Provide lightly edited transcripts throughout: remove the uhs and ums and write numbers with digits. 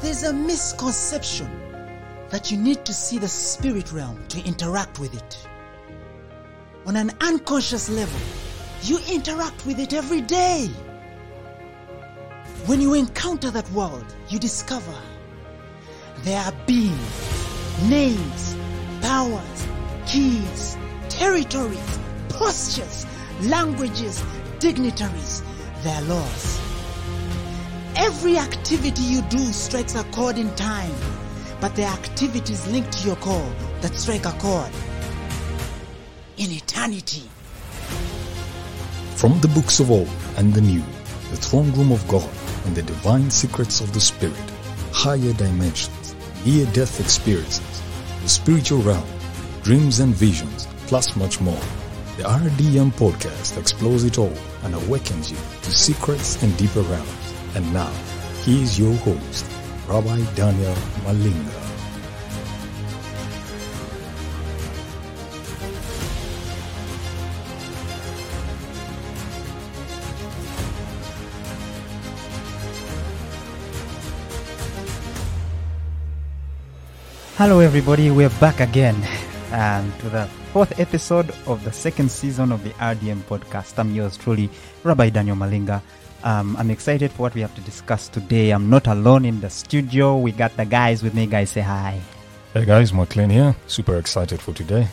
There's a misconception that you need to see the spirit realm to interact with it. On an unconscious level, you interact with it every day. When you encounter that world, you discover there are beings, names, powers, keys, territories, postures, languages, dignitaries, their laws. Every activity you do strikes a chord in time, but there are activities linked to your call that strike a chord in eternity. From the books of old and the new, the throne room of God and the divine secrets of the Spirit, higher dimensions, near-death experiences, the spiritual realm, dreams and visions, plus much more. The RDM podcast explores it all and awakens you to secrets and deeper realms. And now, he is your host, Rabbi Daniel Malinga. Hello everybody, we're back again to the fourth episode of the second season of the RDM podcast. I'm yours truly, Rabbi Daniel Malinga. I'm excited for what we have to discuss today. I'm not alone in the studio. We got the guys with me. Guys, say hi. Hey guys, McLean here. Super excited for today.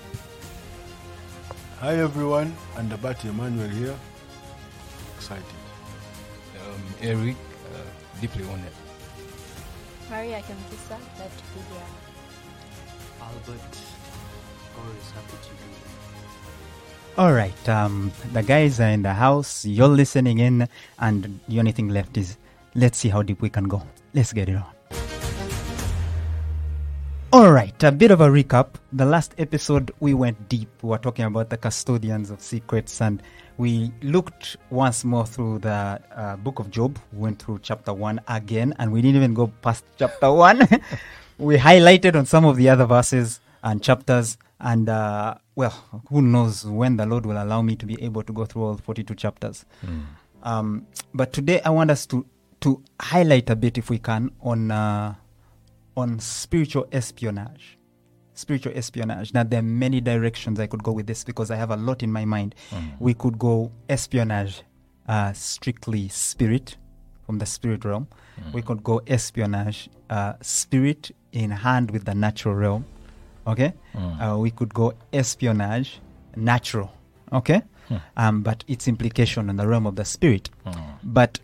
Hi everyone, Andabati Emmanuel here. Excited. Eric, deeply honored. Maria Kempisa, glad to be here. Albert, always happy to be here. All right, the guys are in the house. You're listening in, and the only thing left is let's see how deep we can go. Let's get it on. All right, a bit of a recap. The last episode, we went deep. We were talking about the custodians of secrets, and we looked once more through the book of Job. We went through chapter 1 again, and we didn't even go past chapter 1. We highlighted on some of the other verses and chapters, and well, who knows when the Lord will allow me to be able to go through all 42 chapters. But today I want us to highlight a bit, if we can, on spiritual espionage. Spiritual espionage. Now, there are many directions I could go with this because I have a lot in my mind. We could go espionage, strictly spirit, from the spirit realm. We could go espionage, spirit in hand with the natural realm. Okay? We could go espionage, natural. Okay? But its implication on the realm of the spirit. But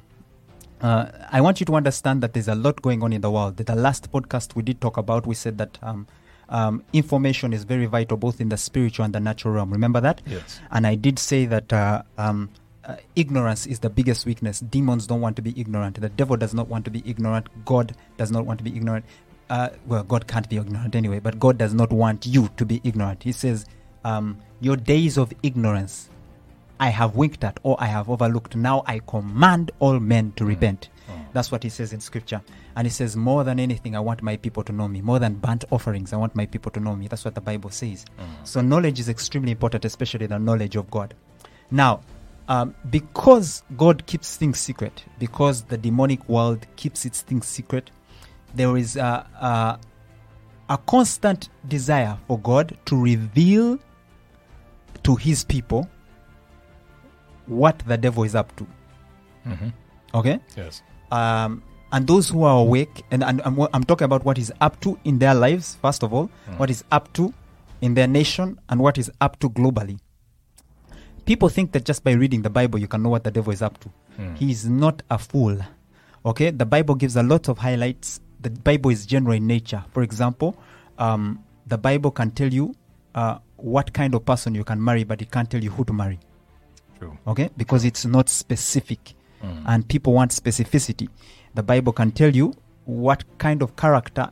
I want you to understand that there's a lot going on in the world. The last podcast we did talk about, we said that information is very vital both in the spiritual and the natural realm. Remember that? Yes. And I did say that ignorance is the biggest weakness. Demons don't want to be ignorant. The devil does not want to be ignorant. God does not want to be ignorant. Well, God can't be ignorant anyway, but God does not want you to be ignorant. He says, your days of ignorance I have winked at, or I have overlooked. Now I command all men to repent. That's what he says in scripture. And he says, more than anything, I want my people to know me. More than burnt offerings, I want my people to know me. That's what the Bible says. So knowledge is extremely important, especially the knowledge of God. Now, because God keeps things secret, because the demonic world keeps its things secret, there is a constant desire for God to reveal to his people what the devil is up to. Okay? Yes. And those who are awake, and I'm talking about what he's up to in their lives, first of all, what he's up to in their nation, and what he's up to globally. People think that just by reading the Bible, you can know what the devil is up to. He is not a fool. Okay? The Bible gives a lot of highlights. The Bible is general in nature. For example, the Bible can tell you what kind of person you can marry, but it can't tell you who to marry. True. Okay? Because it's not specific. And people want specificity. The Bible can tell you what kind of character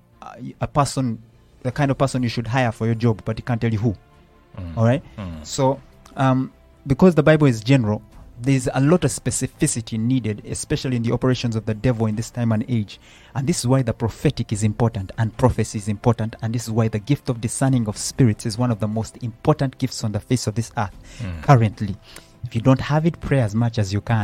the kind of person you should hire for your job, but it can't tell you who. All right? So, because the Bible is general, there's a lot of specificity needed, especially in the operations of the devil in this time and age. And this is why the prophetic is important and prophecy is important. And this is why the gift of discerning of spirits is one of the most important gifts on the face of this earth currently. If you don't have it, pray as much as you can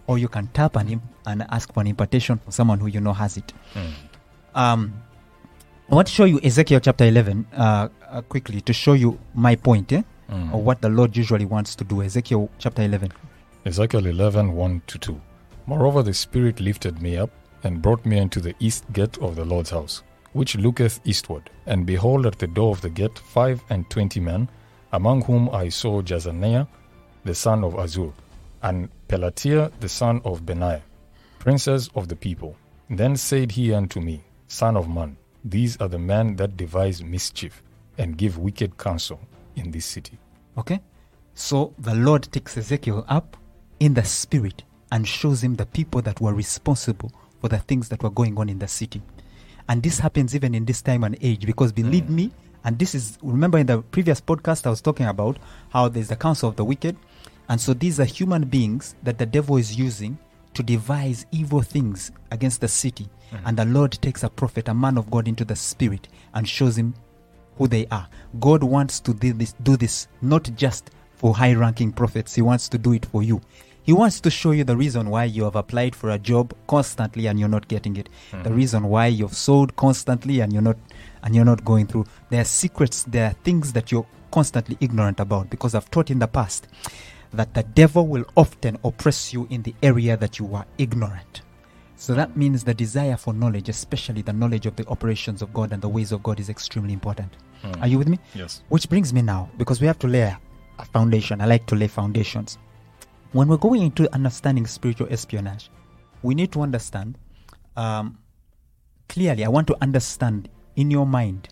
or you can tap and ask for an impartation from someone who you know has it. I want to show you Ezekiel chapter 11 quickly to show you my point of what the Lord usually wants to do. Ezekiel chapter 11. Ezekiel 11, 1-2. Moreover, the Spirit lifted me up and brought me into the east gate of the Lord's house, which looketh eastward. And behold, at the door of the gate 25 men, among whom I saw Jazaniah, the son of Azur, and Pelatiah, the son of Benaiah, princes of the people. Then said he unto me, Son of man, these are the men that devise mischief, and give wicked counsel in this city. Okay? So the Lord takes Ezekiel up in the spirit and shows him the people that were responsible for the things that were going on in the city. And this happens even in this time and age, because believe me, and this is, remember in the previous podcast I was talking about how there's the counsel of the wicked, and so these are human beings that the devil is using to devise evil things against the city. And the Lord takes a prophet, a man of God, into the spirit and shows him who they are. God wants to do this not just for high-ranking prophets. He wants to do it for you. He wants to show you the reason why you have applied for a job constantly and you're not getting it. The reason why you've sold constantly and you're not going through. There are secrets, there are things that you're constantly ignorant about, because I've taught in the past that the devil will often oppress you in the area that you are ignorant. So that means the desire for knowledge, especially the knowledge of the operations of God and the ways of God, is extremely important. Are you with me? Yes. Which brings me now, because we have to lay a foundation. I like to lay foundations. When we're going into understanding spiritual espionage, we need to understand, clearly, I want to understand in your mind,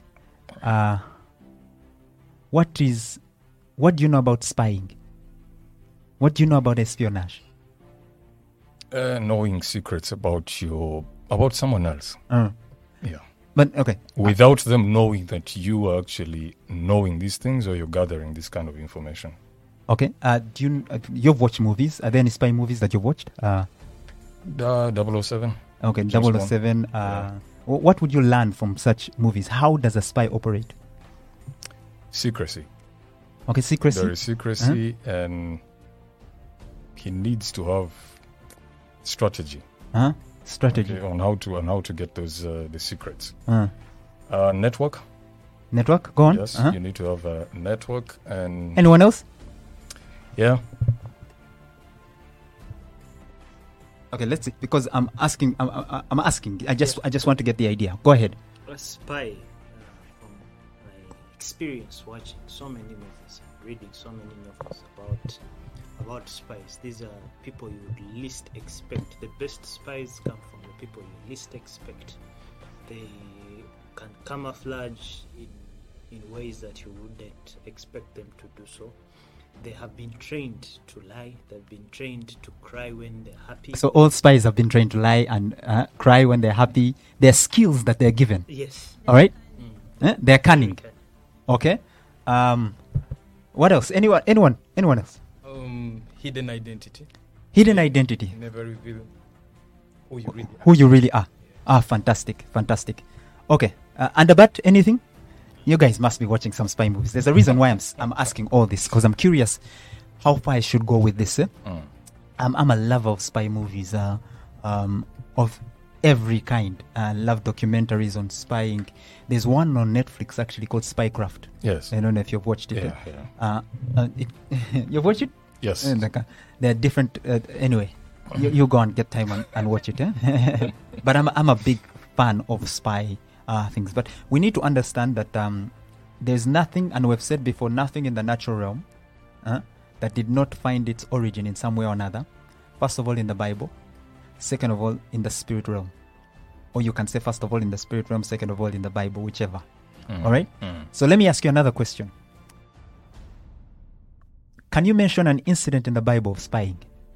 what do you know about spying? What do you know about espionage? Knowing secrets about someone else. Yeah. But okay. Without them knowing that you are actually knowing these things, or you're gathering this kind of information. Okay. You've watched movies? Are there any spy movies that you've watched? 007. Okay, James 007. Bond. What would you learn from such movies? How does a spy operate? Secrecy. Okay, secrecy. There is secrecy, and he needs to have strategy. Strategy. Okay, on how to get those the secrets. Network. Network. Go on. Yes, you need to have a network. And anyone else? Yeah. Okay, let's see. Because I'm asking. I just want to get the idea. Go ahead. A spy, from my experience watching so many movies, reading so many novels about spies. These are people you would least expect. The best spies come from the people you least expect. They can camouflage in ways that you wouldn't expect them to do so. They have been trained to lie. They've been trained to cry when they're happy. So all spies have been trained to lie and cry when they're happy. They're skills that they're given. Yes. All right? They're cunning. Okay. What else? Anyone else? Hidden identity. Hidden identity. Never reveal who you really are. Fantastic. Okay. Underbat, anything? You guys must be watching some spy movies. There's a reason why I'm asking all this, because I'm curious how far I should go with this. I'm a lover of spy movies of every kind. I love documentaries on spying. There's one on Netflix actually called Spycraft. Yes. I don't know if you've watched it. Yeah. You've watched it? Yes. There are different. Anyway, you go and get time and watch it. But I'm a big fan of spy things. But we need to understand that there's nothing, and we've said before, nothing in the natural realm that did not find its origin in some way or another. First of all, in the Bible. Second of all, in the spirit realm. Or you can say, first of all, in the spirit realm, second of all, in the Bible, whichever. All right? So let me ask you another question. Can you mention an incident in the Bible of spying?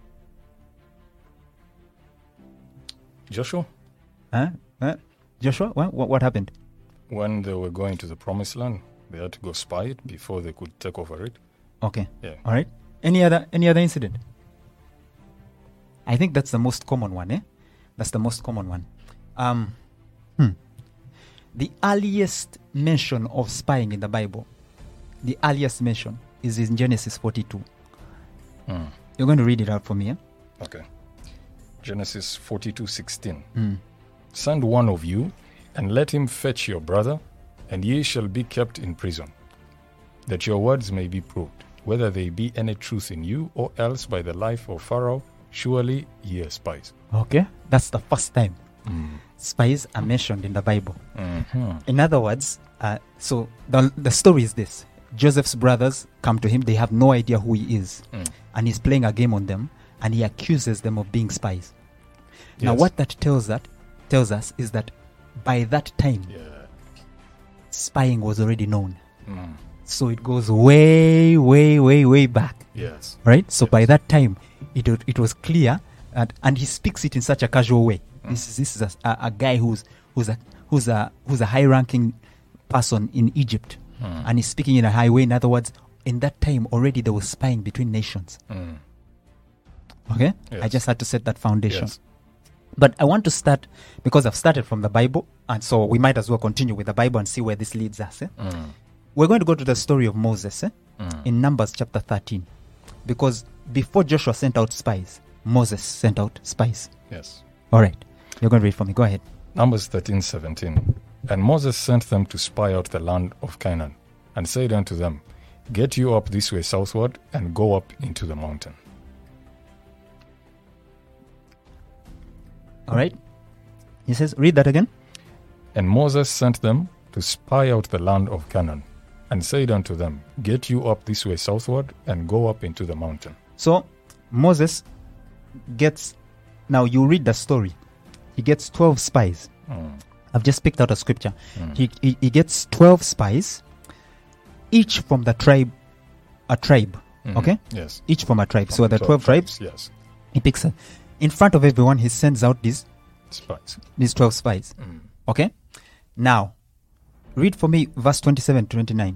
Joshua? Joshua, what happened? When they were going to the promised land, they had to go spy it before they could take over it. Okay. Yeah. All right. Any other incident? I think that's the most common one, That's the most common one. The earliest mention of spying in the Bible, the earliest mention is in Genesis 42. You're going to read it out for me, Okay. Genesis 42:16. Send one of you, and let him fetch your brother, and ye shall be kept in prison, that your words may be proved, whether there be any truth in you, or else by the life of Pharaoh, surely ye are spies. Okay, that's the first time spies are mentioned in the Bible. In other words, so the story is this: Joseph's brothers come to him; they have no idea who he is, and he's playing a game on them, and he accuses them of being spies. Now, Yes. what that tells us is that by that time, spying was already known. So it goes way, way, way, way back. Yes. Right? So Yes. by that time, it was clear, and he speaks it in such a casual way. This is a guy who's a high-ranking person in Egypt, and he's speaking in a high way. In other words, in that time already there was spying between nations. Okay, I Yes. just had to set that foundation. Yes. But I want to start, because I've started from the Bible, and so we might as well continue with the Bible and see where this leads us. We're going to go to the story of Moses in Numbers chapter 13. Because before Joshua sent out spies, Moses sent out spies. Yes. All right. You're going to read for me. Go ahead. Numbers 13:17. And Moses sent them to spy out the land of Canaan, and said unto them, Get you up this way southward, and go up into the mountain. All right. He says, read that again. And Moses sent them to spy out the land of Canaan, and said unto them, Get you up this way southward, and go up into the mountain. So Moses gets, now you read the story. He gets 12 spies. I've just picked out a scripture. He gets 12 spies, each from the tribe, a tribe. Okay? Yes. Each from a tribe. So the 12 tribes, Yes. he picks a, in front of everyone, he sends out these Spies. 12 spies. Okay? Now, read for me verse 27 to 29.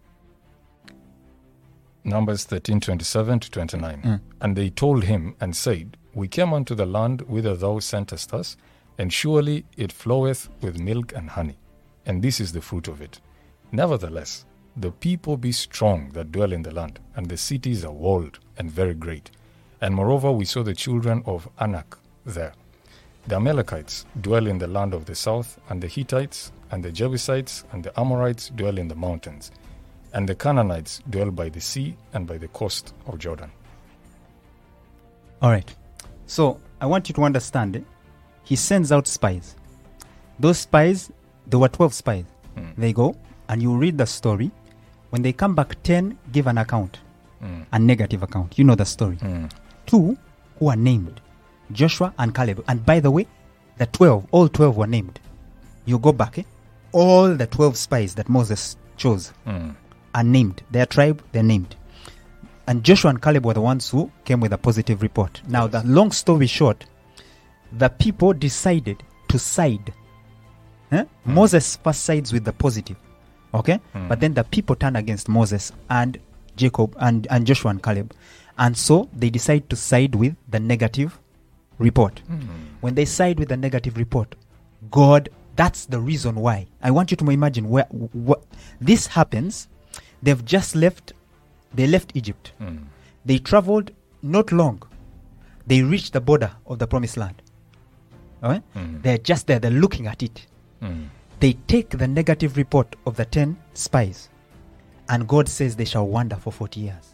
Numbers 13:27-29. And they told him and said, We came unto the land whither thou sentest us, and surely it floweth with milk and honey, and this is the fruit of it. Nevertheless, the people be strong that dwell in the land, and the cities are walled and very great. And moreover, we saw the children of Anak there. The Amalekites dwell in the land of the south, and the Hittites, and the Jebusites, and the Amorites dwell in the mountains, and the Canaanites dwell by the sea and by the coast of Jordan. All right. So I want you to understand, he sends out spies. Those spies, there were 12 spies. They go, and you read the story. When they come back, 10 give an account, a negative account. You know the story. 2 who are named, Joshua and Caleb. And by the way, the 12, all 12 were named. You go back, all the 12 spies that Moses chose are named. Their tribe, they're named. And Joshua and Caleb were the ones who came with a positive report. Now, the long story short, the people decided to side. Moses first sides with the positive. Okay? But then the people turn against Moses and Jacob and Joshua and Caleb. And so they decide to side with the negative report. When they side with the negative report, God, that's the reason why. I want you to imagine what this happens. They've just left. They left Egypt. They traveled not long. They reached the border of the promised land. All right? They're just there. They're looking at it. They take the negative report of the 10 spies, and God says they shall wander for 40 years.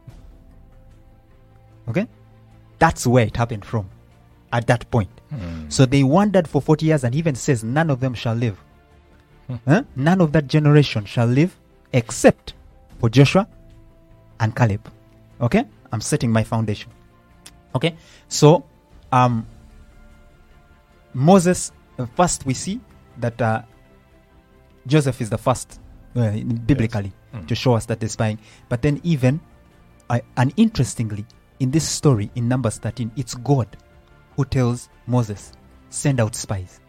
Okay? That's where it happened from, at that point. So they wandered for 40 years, and even says none of them shall live. None of that generation shall live except for Joshua and Caleb. Okay? I'm setting my foundation. Okay? So, Moses, first we see that Joseph is the first, biblically, to show us that they're spying. But then even, and interestingly, in this story, in Numbers 13, it's God who tells Moses, send out spies.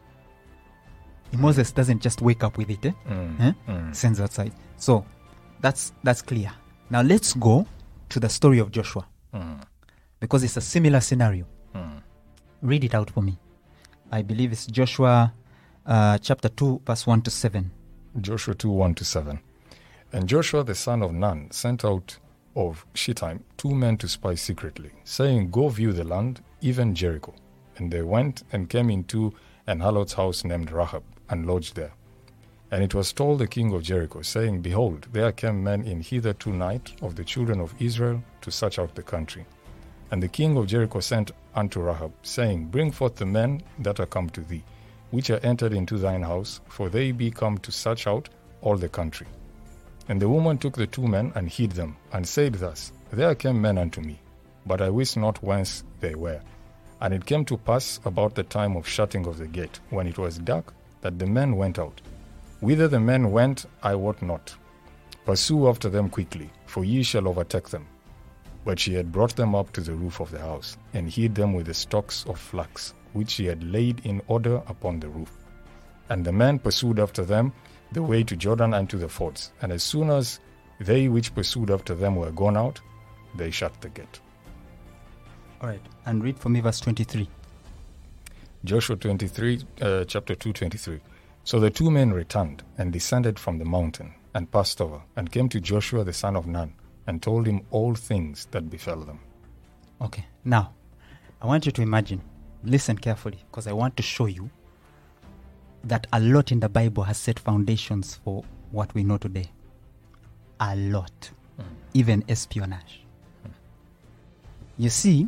Moses doesn't just wake up with it. Sends outside. So, that's clear. Now let's go to the story of Joshua. Because it's a similar scenario. Read it out for me. I believe it's Joshua chapter 2, verse 1 to 7. Joshua 2:1-7. And Joshua the son of Nun sent out of Shittim 2 men to spy secretly, saying, Go view the land, even Jericho. And they went and came into an harlot's house named Rahab, and lodged there. And it was told the king of Jericho, saying, Behold, there came men in hither tonight of the children of Israel to search out the country. And the king of Jericho sent unto Rahab, saying, Bring forth the men that are come to thee, which are entered into thine house, for they be come to search out all the country. And the woman took the 2 men and hid them, and said thus, There came men unto me, but I wist not whence they were. And it came to pass about the time of shutting of the gate, when it was dark, that the men went out. Whither the men went, I wot not. Pursue after them quickly, for ye shall overtake them. But she had brought them up to the roof of the house, and hid them with the stalks of flax, which she had laid in order upon the roof. And the men pursued after them the way to Jordan and to the fords. And as soon as they which pursued after them were gone out, they shut the gate. All right. And read for me verse 23. Joshua 23, chapter 2, 23. So the 2 men returned and descended from the mountain and passed over and came to Joshua the son of Nun and told him all things that befell them. Okay. Now, I want you to imagine, listen carefully, because I want to show you that a lot in the Bible has set foundations for what we know today. A lot. Even espionage. You see,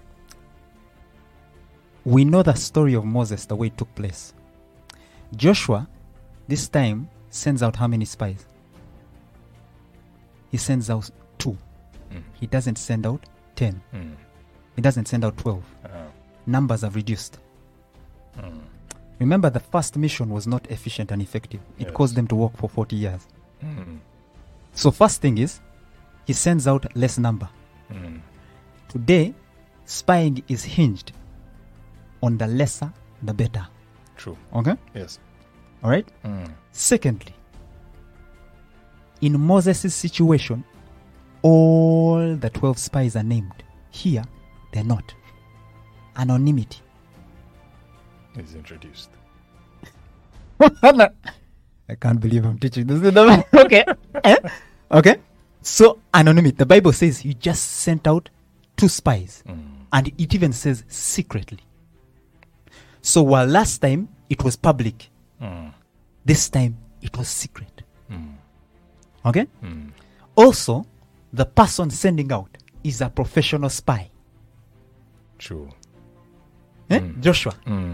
we know the story of Moses, the way it took place. Joshua, this time, sends out how many spies? He sends out 2. He doesn't send out 10. He doesn't send out 12. Numbers have reduced. Remember, the first mission was not efficient and effective. It caused them to work for 40 years. So first thing is, he sends out less number. Today, spying is hinged on the lesser, the better. True. Okay? Yes. All right? Secondly, in Moses' situation, all the 12 spies are named. Here, they're not. Anonymity is introduced. I can't believe I'm teaching this. Okay. Okay. So, anonymity. The Bible says you just sent out 2 spies. And it even says secretly. So, while last time it was public, this time it was secret. Okay? Also, the person sending out is a professional spy. True. Joshua.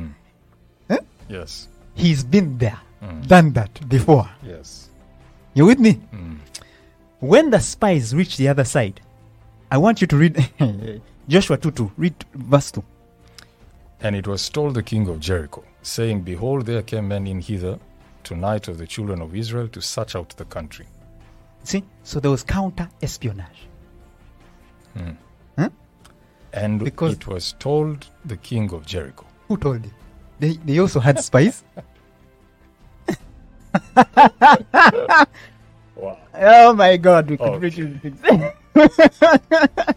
Yes. He's been there, done that before. Yes. You with me? When the spies reach the other side, I want you to read Joshua 2:2. Read verse 2. And it was told the king of Jericho, saying, Behold, there came men in hither tonight of the children of Israel to search out the country. See? So there was counter-espionage. And Because- it was told the king of Jericho. Who told you? They also had spies. Wow. Oh my God, we could read Okay. things.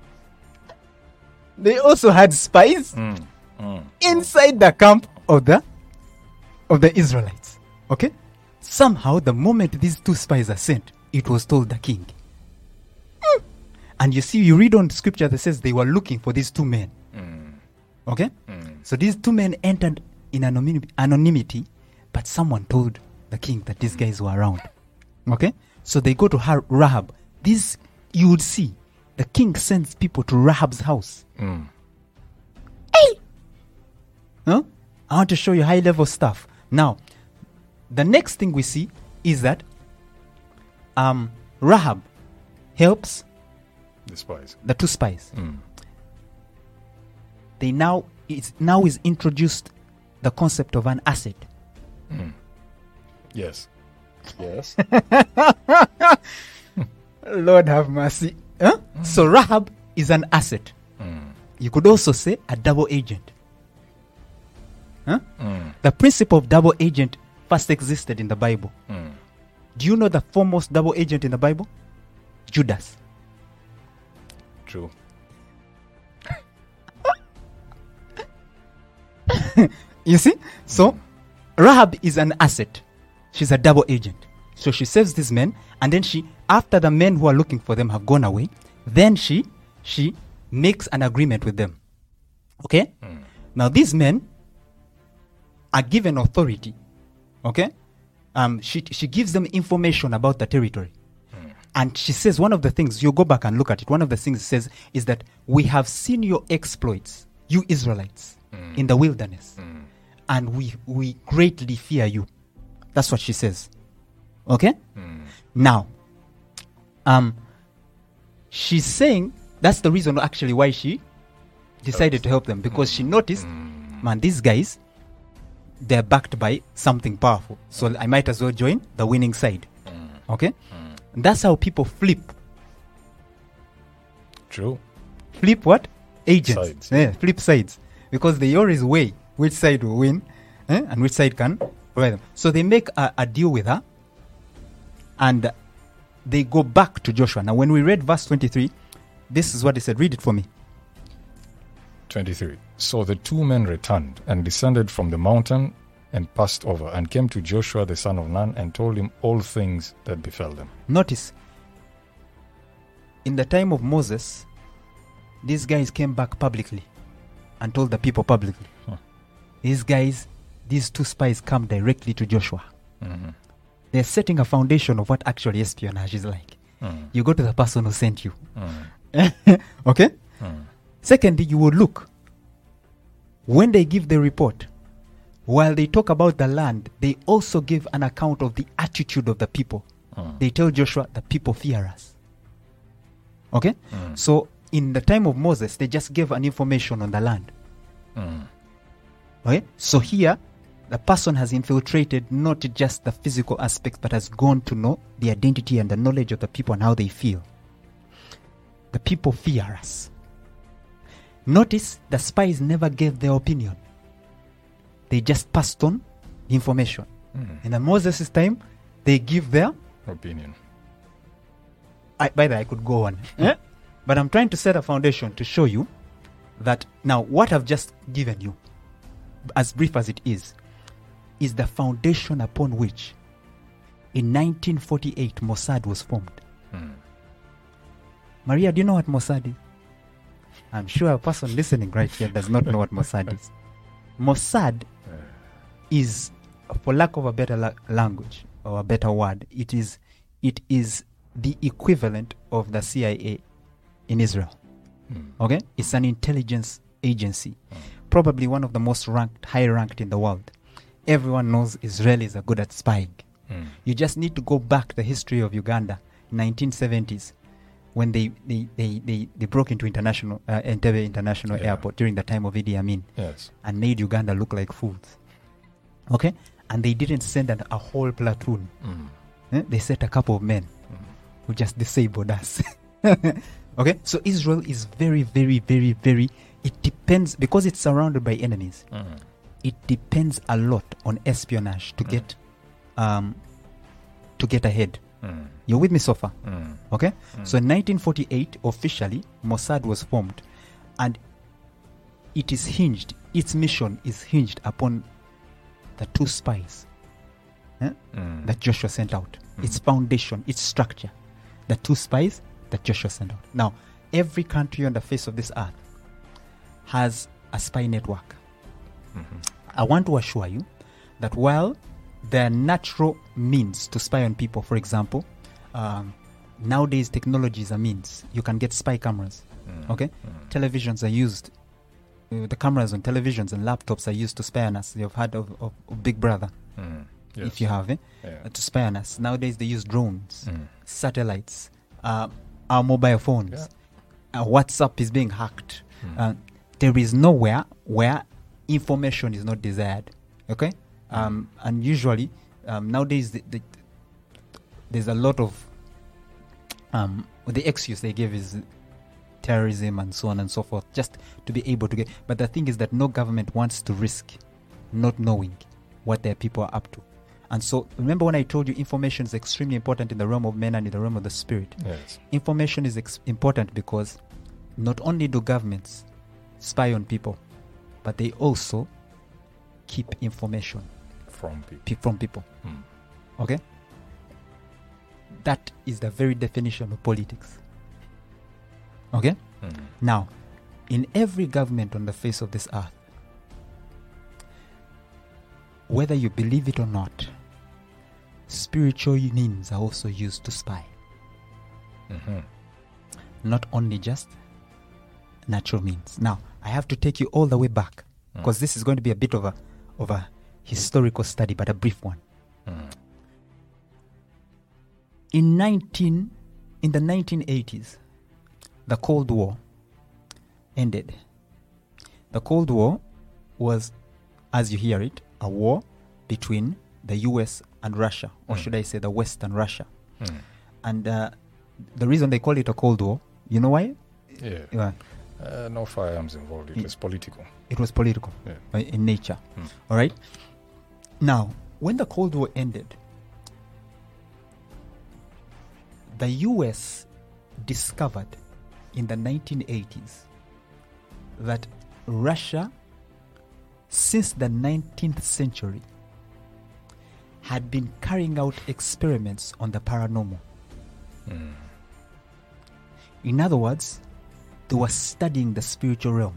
They also had spies inside the camp of the Israelites. Okay? Somehow, the moment these 2 spies are sent, it was told the king. And you see, you read on scripture that says they were looking for these 2 men. Okay? So these 2 men entered in anonymity, but someone told the king that these guys were around. Okay? So they go to Rahab. This, you would see, the king sends people to Rahab's house. Hey! Huh? I want to show you high-level stuff. Now, the next thing we see is that Rahab helps The spies. the 2 spies. They now is introduced the concept of an asset. Yes. Yes. Lord have mercy. Huh? So Rahab is an asset. You could also say a double agent. Huh? The principle of double agent first existed in the Bible. Do you know the foremost double agent in the Bible? Judas. True. You see? So Rahab is an asset. She's a double agent. So she saves these men, and then after the men who are looking for them have gone away, then she makes an agreement with them. Okay? Now these men are given authority. Okay? She gives them information about the territory. And she says one of the things, you go back and look at it, one of the things it says is that we have seen your exploits, you Israelites, in the wilderness. And we greatly fear you. That's what she says. Okay? Now, she's saying that's the reason actually why she decided to help them, because she noticed, man, these guys, they're backed by something powerful. So I might as well join the winning side. Okay? That's how people flip. True. Flip what? Agents. Sides. Yeah, flip sides. Because they always weigh which side will win and which side can provide them. So they make a deal with her and they go back to Joshua. Now, when we read verse 23, this is what he said. Read it for me. 23. So the two men returned and descended from the mountain and passed over and came to Joshua the son of Nun and told him all things that befell them. Notice, in the time of Moses, these guys came back publicly and told the people publicly. These two spies come directly to Joshua. They're setting a foundation of what actually espionage is like. You go to the person who sent you. Okay? Secondly, you will look. When they give the report, while they talk about the land, they also give an account of the attitude of the people. They tell Joshua, the people fear us. Okay? So, in the time of Moses, they just gave an information on the land. Okay? So here, the person has infiltrated not just the physical aspects, but has gone to know the identity and the knowledge of the people and how they feel. The people fear us. Notice the spies never gave their opinion. They just passed on the information. In Moses' time, they give their opinion. By the way, I could go on. But I'm trying to set a foundation to show you that now what I've just given you, as brief as it is the foundation upon which in 1948 Mossad was formed. Maria, do you know what Mossad is? I'm sure a person listening right here does not know what Mossad is. Mossad is, for lack of a better language or a better word, it is the equivalent of the CIA in Israel. Okay? It's an intelligence agency. Probably one of the most high ranked in the world. Everyone knows Israelis are good at spying. You just need to go back the history of Uganda, 1970s, when they broke into Entebbe International Airport during the time of Idi Amin, and made Uganda look like fools. Okay? And they didn't send a whole platoon. They sent a couple of men who just disabled us. Okay? So Israel is very, very, very, very, it depends, because it's surrounded by enemies, it depends a lot on espionage to get ahead. You're with me so far? Okay? So in 1948, officially, Mossad was formed. And its mission is hinged upon the two spies that Joshua sent out. Its foundation, its structure. The two spies that Joshua sent out. Now, every country on the face of this earth has a spy network. I want to assure you that while there are natural means to spy on people, for example, nowadays technology is a means. You can get spy cameras. Okay? Televisions are used. The cameras on televisions and laptops are used to spy on us. You've heard of Big Brother. Yes. If you have, to spy on us. Nowadays they use drones, satellites, our mobile phones. WhatsApp is being hacked. There is nowhere where information is not desired. Okay? And usually, nowadays, there's a lot of the excuse they give is terrorism and so on and so forth, just to be able to get. But the thing is that no government wants to risk not knowing what their people are up to. And so, remember when I told you information is extremely important in the realm of men and in the realm of the spirit? Yes. Information is important because not only do governments spy on people, but they also keep information from people. from people. Okay? That is the very definition of politics. Okay? Now, in every government on the face of this earth, whether you believe it or not, spiritual means are also used to spy. Not only just natural means. Now, I have to take you all the way back, because this is going to be a bit of a historical study, but a brief one. In the 1980s, the Cold War ended. The Cold War was, as you hear it, a war between the US and Russia, or should I say the West and Russia. And the reason they call it a Cold War, you know why? Yeah. No firearms involved. It was political. It was political in nature. All right? Now, when the Cold War ended, the US discovered in the 1980s that Russia, since the 19th century, had been carrying out experiments on the paranormal. In other words, they were studying the spiritual realm.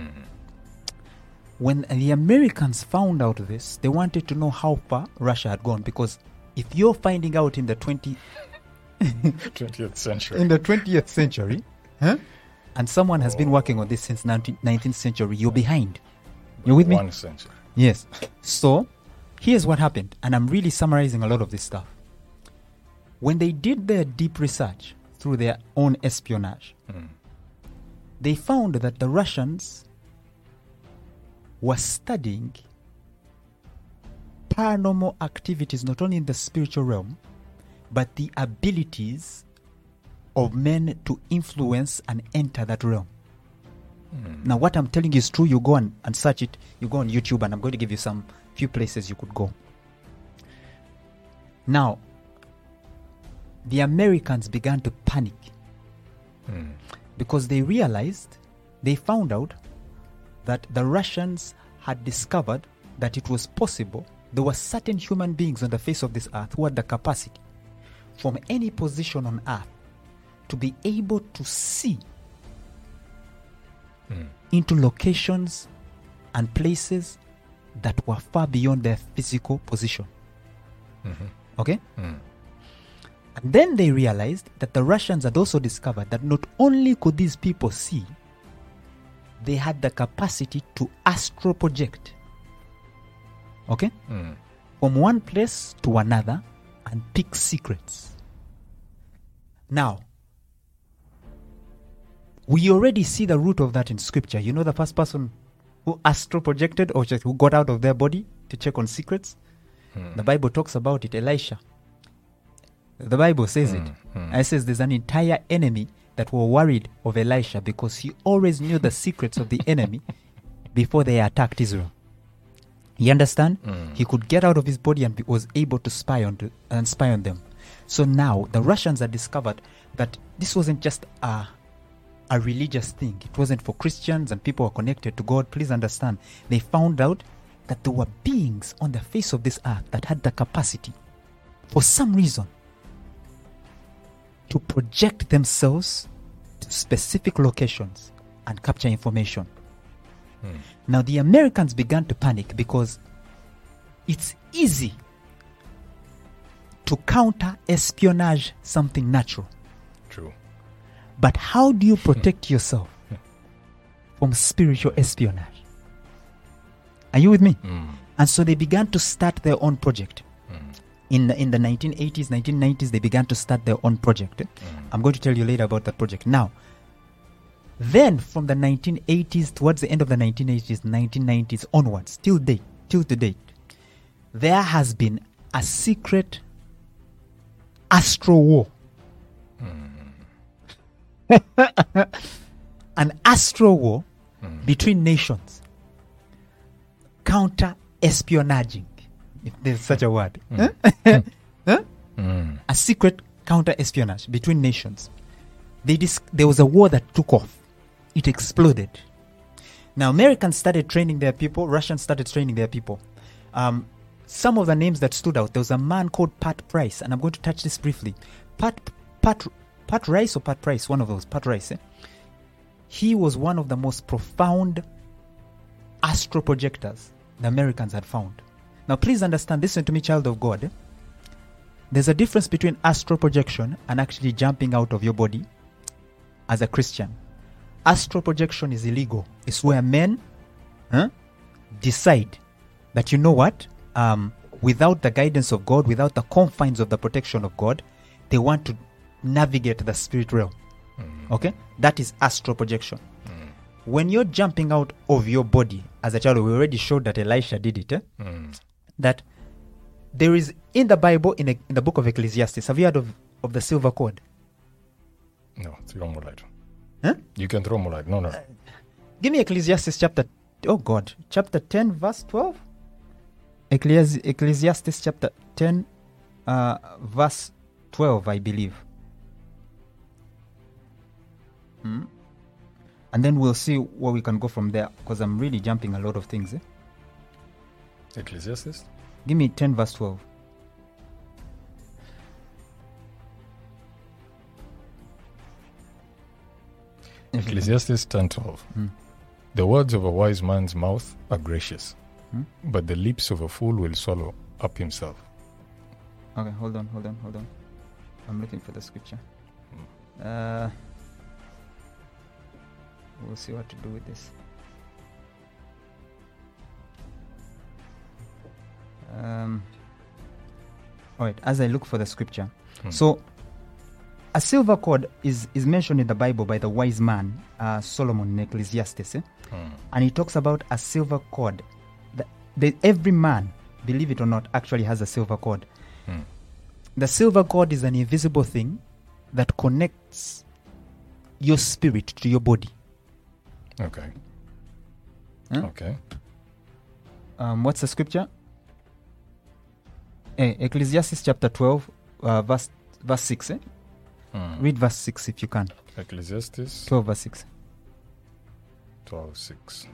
When the Americans found out this, they wanted to know how far Russia had gone, because if you're finding out in the 20th century, in the 20th century, and someone has been working on this since 19th century, you're behind. You're with me? 1 century. Yes. So, here's what happened, and I'm really summarizing a lot of this stuff. When they did their deep research through their own espionage, they found that the Russians were studying paranormal activities not only in the spiritual realm, but the abilities of men to influence and enter that realm. Now, what I'm telling you is true. You go and search it. You go on YouTube, and I'm going to give you some few places you could go. Now, the Americans began to panic because they found out that the Russians had discovered that it was possible. There were certain human beings on the face of this earth who had the capacity from any position on earth to be able to see into locations and places that were far beyond their physical position. Okay? And then they realized that the Russians had also discovered that not only could these people see, they had the capacity to astral project. Okay? From one place to another and pick secrets. Now, we already see the root of that in scripture. You know the first person who astral projected, or just who got out of their body to check on secrets? The Bible talks about it, Elisha. The Bible says it. It says there's an entire enemy that were worried of Elisha because he always knew the secrets of the enemy before they attacked Israel. You understand? He could get out of his body and was able to spy on them. So now the Russians had discovered that this wasn't just a religious thing. It wasn't for Christians and people who are connected to God. Please understand. They found out that there were beings on the face of this earth that had the capacity, for some reason, to project themselves to specific locations and capture information. Now the Americans began to panic because it's easy to counter espionage something natural. True. But how do you protect yourself from spiritual espionage? Are you with me? And so they began to start their own project. In the 1980s, 1990s, they began to start their own project. I'm going to tell you later about that project. Now, then from the 1980s, towards the end of the 1980s, 1990s onwards, till to date, there has been a secret astral war. An astral war between nations. Counter-espionaging, if there's such a word. A secret counter-espionage between nations. There was a war that took off. It exploded. Now, Americans started training their people. Russians started training their people. Some of the names that stood out, there was a man called Pat Price, and I'm going to touch this briefly. Pat Rice or Pat Price, one of those, Pat Rice, he was one of the most profound astro projectors the Americans had found. Now, please understand, listen to me, child of God. There's a difference between astral projection and actually jumping out of your body as a Christian. Astral projection is illegal. It's where men decide that, you know what, without the guidance of God, without the confines of the protection of God, they want to navigate the spirit realm. Okay? That is astral projection. When you're jumping out of your body as a child, we already showed that Elisha did it. That there is in the Bible, in the book of Ecclesiastes, have you heard of the silver cord? No, throw more light. Huh? You can throw more light. No. Give me Ecclesiastes chapter 10, verse 12. Ecclesiastes chapter 10, verse 12, I believe. And then we'll see where we can go from there, because I'm really jumping a lot of things. Ecclesiastes? Give me 10 verse 12. Ecclesiastes 10:12. The words of a wise man's mouth are gracious, but the lips of a fool will swallow up himself. Okay, hold on. I'm looking for the scripture. We'll see what to do with this. Alright, as I look for the scripture. So, a silver cord is mentioned in the Bible by the wise man, Solomon, in Ecclesiastes. And he talks about a silver cord. Every man, believe it or not, actually has a silver cord. The silver cord is an invisible thing that connects your spirit to your body. Okay. Okay. What's the scripture? Ecclesiastes chapter 12, verse 6. Read verse 6 if you can. Ecclesiastes 12 verse 6. 12:6.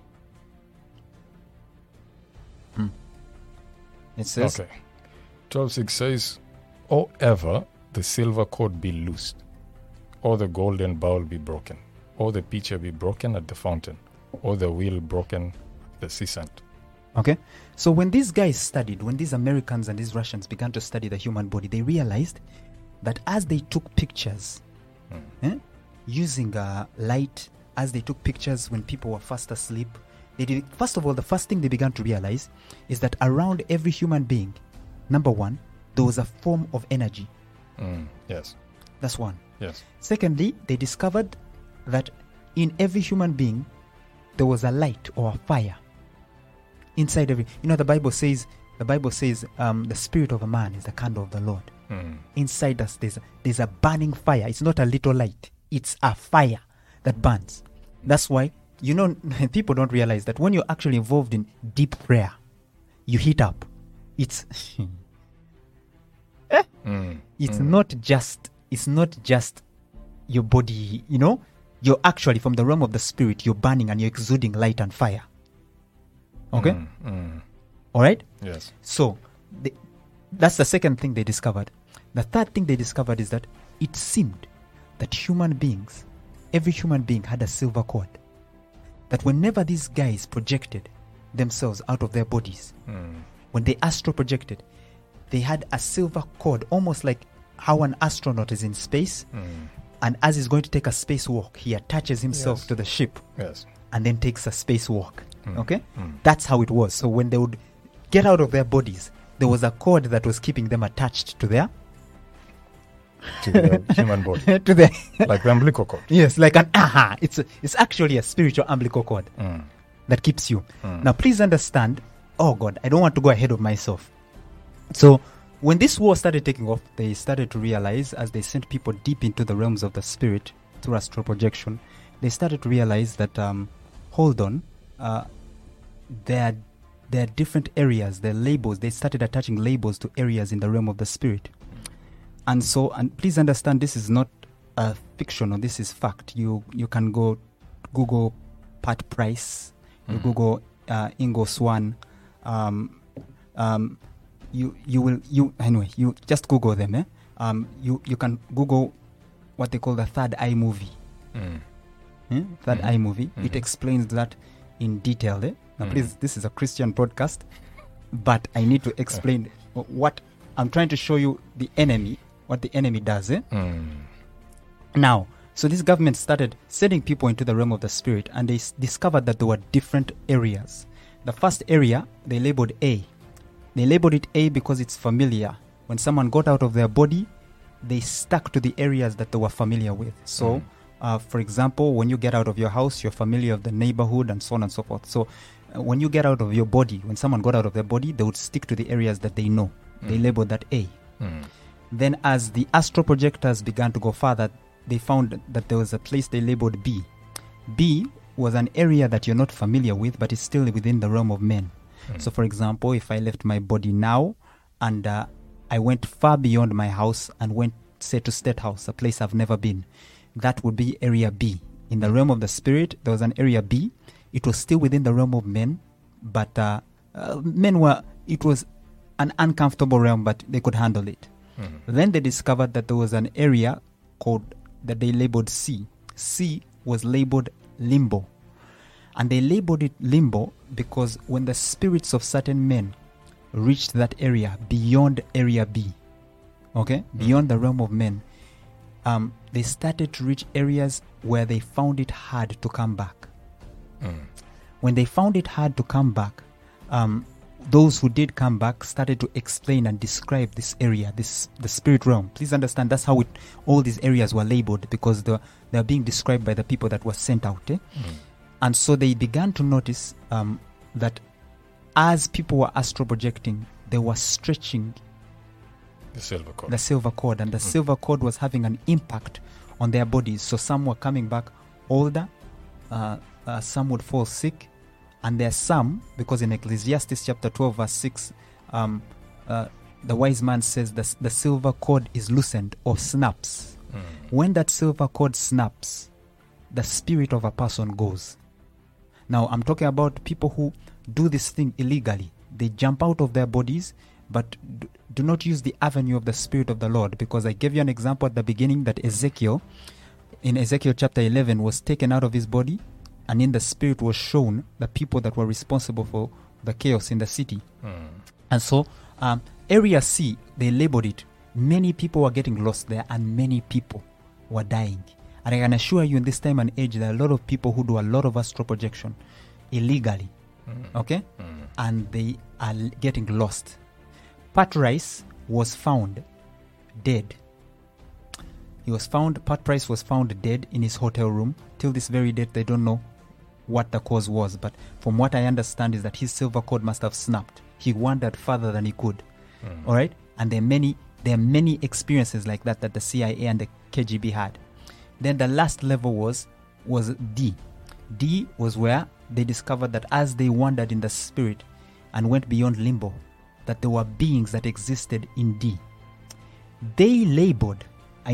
It says, Okay. 12:6 says, "Or ever the silver cord be loosed, or the golden bowl be broken, or the pitcher be broken at the fountain, or the wheel broken at the sea-sand." Okay, so when these guys studied, when these Americans and these Russians began to study the human body, they realized that as they took pictures using light, as they took pictures when people were fast asleep, first of all, the first thing they began to realize is that around every human being, number one, there was a form of energy. Yes. That's one. Yes. Secondly, they discovered that in every human being, there was a light or a fire inside every. The Bible says the spirit of a man is the candle of the Lord. Inside us, there's a burning fire. It's not a little light. It's a fire that burns. That's why, people don't realize that when you're actually involved in deep prayer, you heat up. It's not just your body, you're actually from the realm of the spirit, you're burning and you're exuding light and fire. Okay? All right? Yes. So, that's the second thing they discovered. The third thing they discovered is that it seemed that every human being had a silver cord. That whenever these guys projected themselves out of their bodies, when they astral projected, they had a silver cord, almost like how an astronaut is in space, and as he's going to take a spacewalk, he attaches himself to the ship, and then takes a spacewalk. Okay? That's how it was. So when they would get out of their bodies, there was a cord that was keeping them attached to their human body. to their like the umbilical cord. Yes, like it's actually a spiritual umbilical cord that keeps you. Now please understand, oh God, I don't want to go ahead of myself. So when this war started taking off, they started to realize, as they sent people deep into the realms of the spirit through astral projection, they started to realize that hold on, there are different areas, there are labels. They started attaching labels to areas in the realm of the spirit. And please understand, this is not a fiction, or this is fact. You can go Google Pat Price, you Google Ingo Swann, you just Google them. You can Google what they call the third eye movie. Third eye movie. It explains that in detail. Now, please, this is a Christian podcast, but I need to explain what I'm trying to show you. The enemy, what the enemy does. Now, so this government started sending people into the realm of the spirit, and they discovered that there were different areas. The first area they labeled A. They labeled it A because it's familiar. When someone got out of their body, they stuck to the areas that they were familiar with. So, for example, when you get out of your house, you're familiar with the neighborhood and so on and so forth. So, when you get out of your body, when someone got out of their body, they would stick to the areas that they know. They labeled that A. Then, as the astral projectors began to go further, they found that there was a place they labeled B. B was an area that you're not familiar with, but it's still within the realm of men. So, for example, if I left my body now and I went far beyond my house and went, say, to State House, a place I've never been, that would be area B. In the realm of the spirit, there was an area B. It was still within the realm of men, but it was an uncomfortable realm, but they could handle it. Then they discovered that there was an area that they labeled C. C was labeled limbo. And they labeled it limbo because when the spirits of certain men reached that area beyond area B, beyond the realm of men, they started to reach areas where they found it hard to come back. When they found it hard to come back, those who did come back started to explain and describe this area, the spirit realm. Please understand, that's how all these areas were labeled, because they're being described by the people that were sent out. And so they began to notice that as people were astral projecting, they were stretching the silver cord. And the silver cord was having an impact on their bodies. So some were coming back older, some would fall sick, and there are some, because in Ecclesiastes chapter 12 verse 6, the wise man says the silver cord is loosened or snaps. When that silver cord snaps, the spirit of a person goes. Now, I'm talking about people who do this thing illegally. They jump out of their bodies, but do not use the avenue of the Spirit of the Lord, because I gave you an example at the beginning that Ezekiel, in Ezekiel chapter 11, was taken out of his body, and in the Spirit was shown the people that were responsible for the chaos in the city. And so, Area C, they labeled it. Many people were getting lost there, and many people were dying. And I can assure you, in this time and age, there are a lot of people who do a lot of astral projection illegally, and they are getting lost. Pat Rice was found dead. Pat Price was found dead in his hotel room. Till this very date, they don't know what the cause was, but from what I understand is that his silver cord must have snapped. He wandered further than he could. All right? And there are many experiences like that the CIA and the KGB had. Then the last level was D. D was where they discovered that as they wandered in the spirit and went beyond limbo, that there were beings that existed in D. They labeled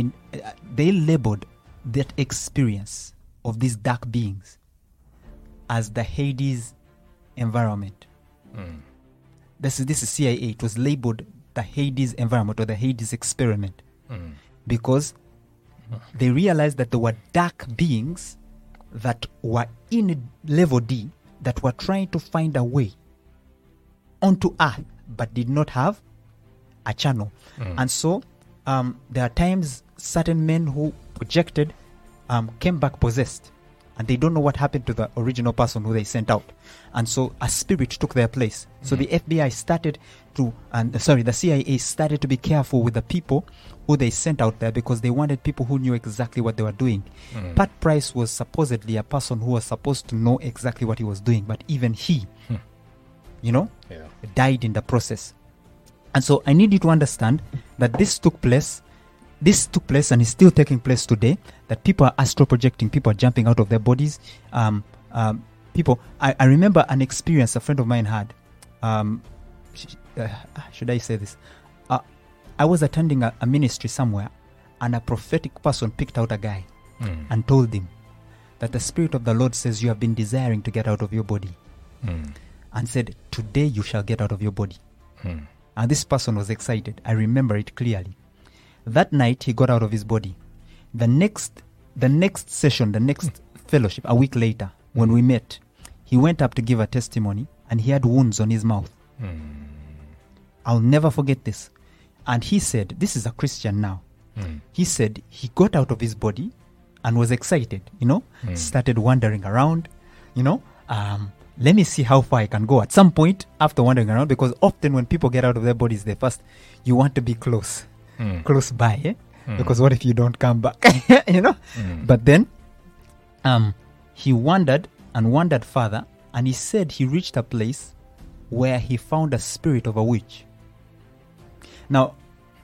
that experience of these dark beings as the Hades environment. This is CIA. It was labeled the Hades environment or the Hades experiment, because they realized that there were dark beings that were in level D that were trying to find a way onto Earth but did not have a channel. And so there are times certain men who projected came back possessed, and they don't know what happened to the original person who they sent out. And so a spirit took their place. So the FBI the CIA started to be careful with the people who they sent out there, because they wanted people who knew exactly what they were doing. Pat Price was supposedly a person who was supposed to know exactly what he was doing, but even he, died in the process. And so I need you to understand that this took place and is still taking place today, that people are astral projecting, people are jumping out of their bodies. I remember an experience a friend of mine had. Should I say this? I was attending a ministry somewhere, and a prophetic person picked out a guy and told him that the Spirit of the Lord says you have been desiring to get out of your body, and said, today you shall get out of your body. And this person was excited. I remember it clearly. That night he got out of his body. The next session, the next fellowship, a week later, when we met, he went up to give a testimony, and he had wounds on his mouth. I'll never forget this. And he said, this is a Christian now. He said he got out of his body and was excited, started wandering around, let me see how far I can go. At some point, after wandering around, because often when people get out of their bodies, you want to be close by, because what if you don't come back, But then he wandered and wandered further, and he said he reached a place where he found a spirit of a witch. Now,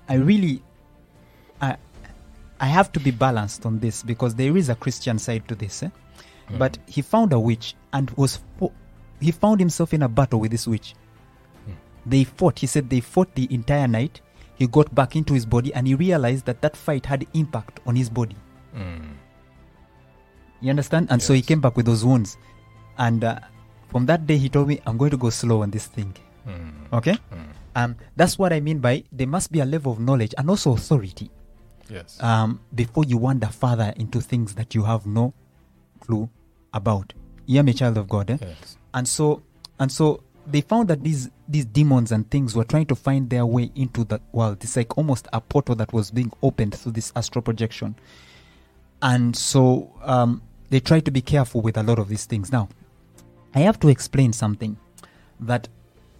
I have to be balanced on this, because there is a Christian side to this. But he found a witch and he found himself in a battle with this witch. They fought. He said they fought the entire night. He got back into his body, and he realized that fight had impact on his body. You understand? And so he came back with those wounds. And from that day, he told me, I'm going to go slow on this thing. Okay? That's what I mean by there must be a level of knowledge and also authority. Yes. Before you wander further into things that you have no clue about. You are a child of God. Yes. And so they found that these demons and things were trying to find their way into the world. It's like almost a portal that was being opened through this astral projection. And so they try to be careful with a lot of these things. Now, I have to explain something, that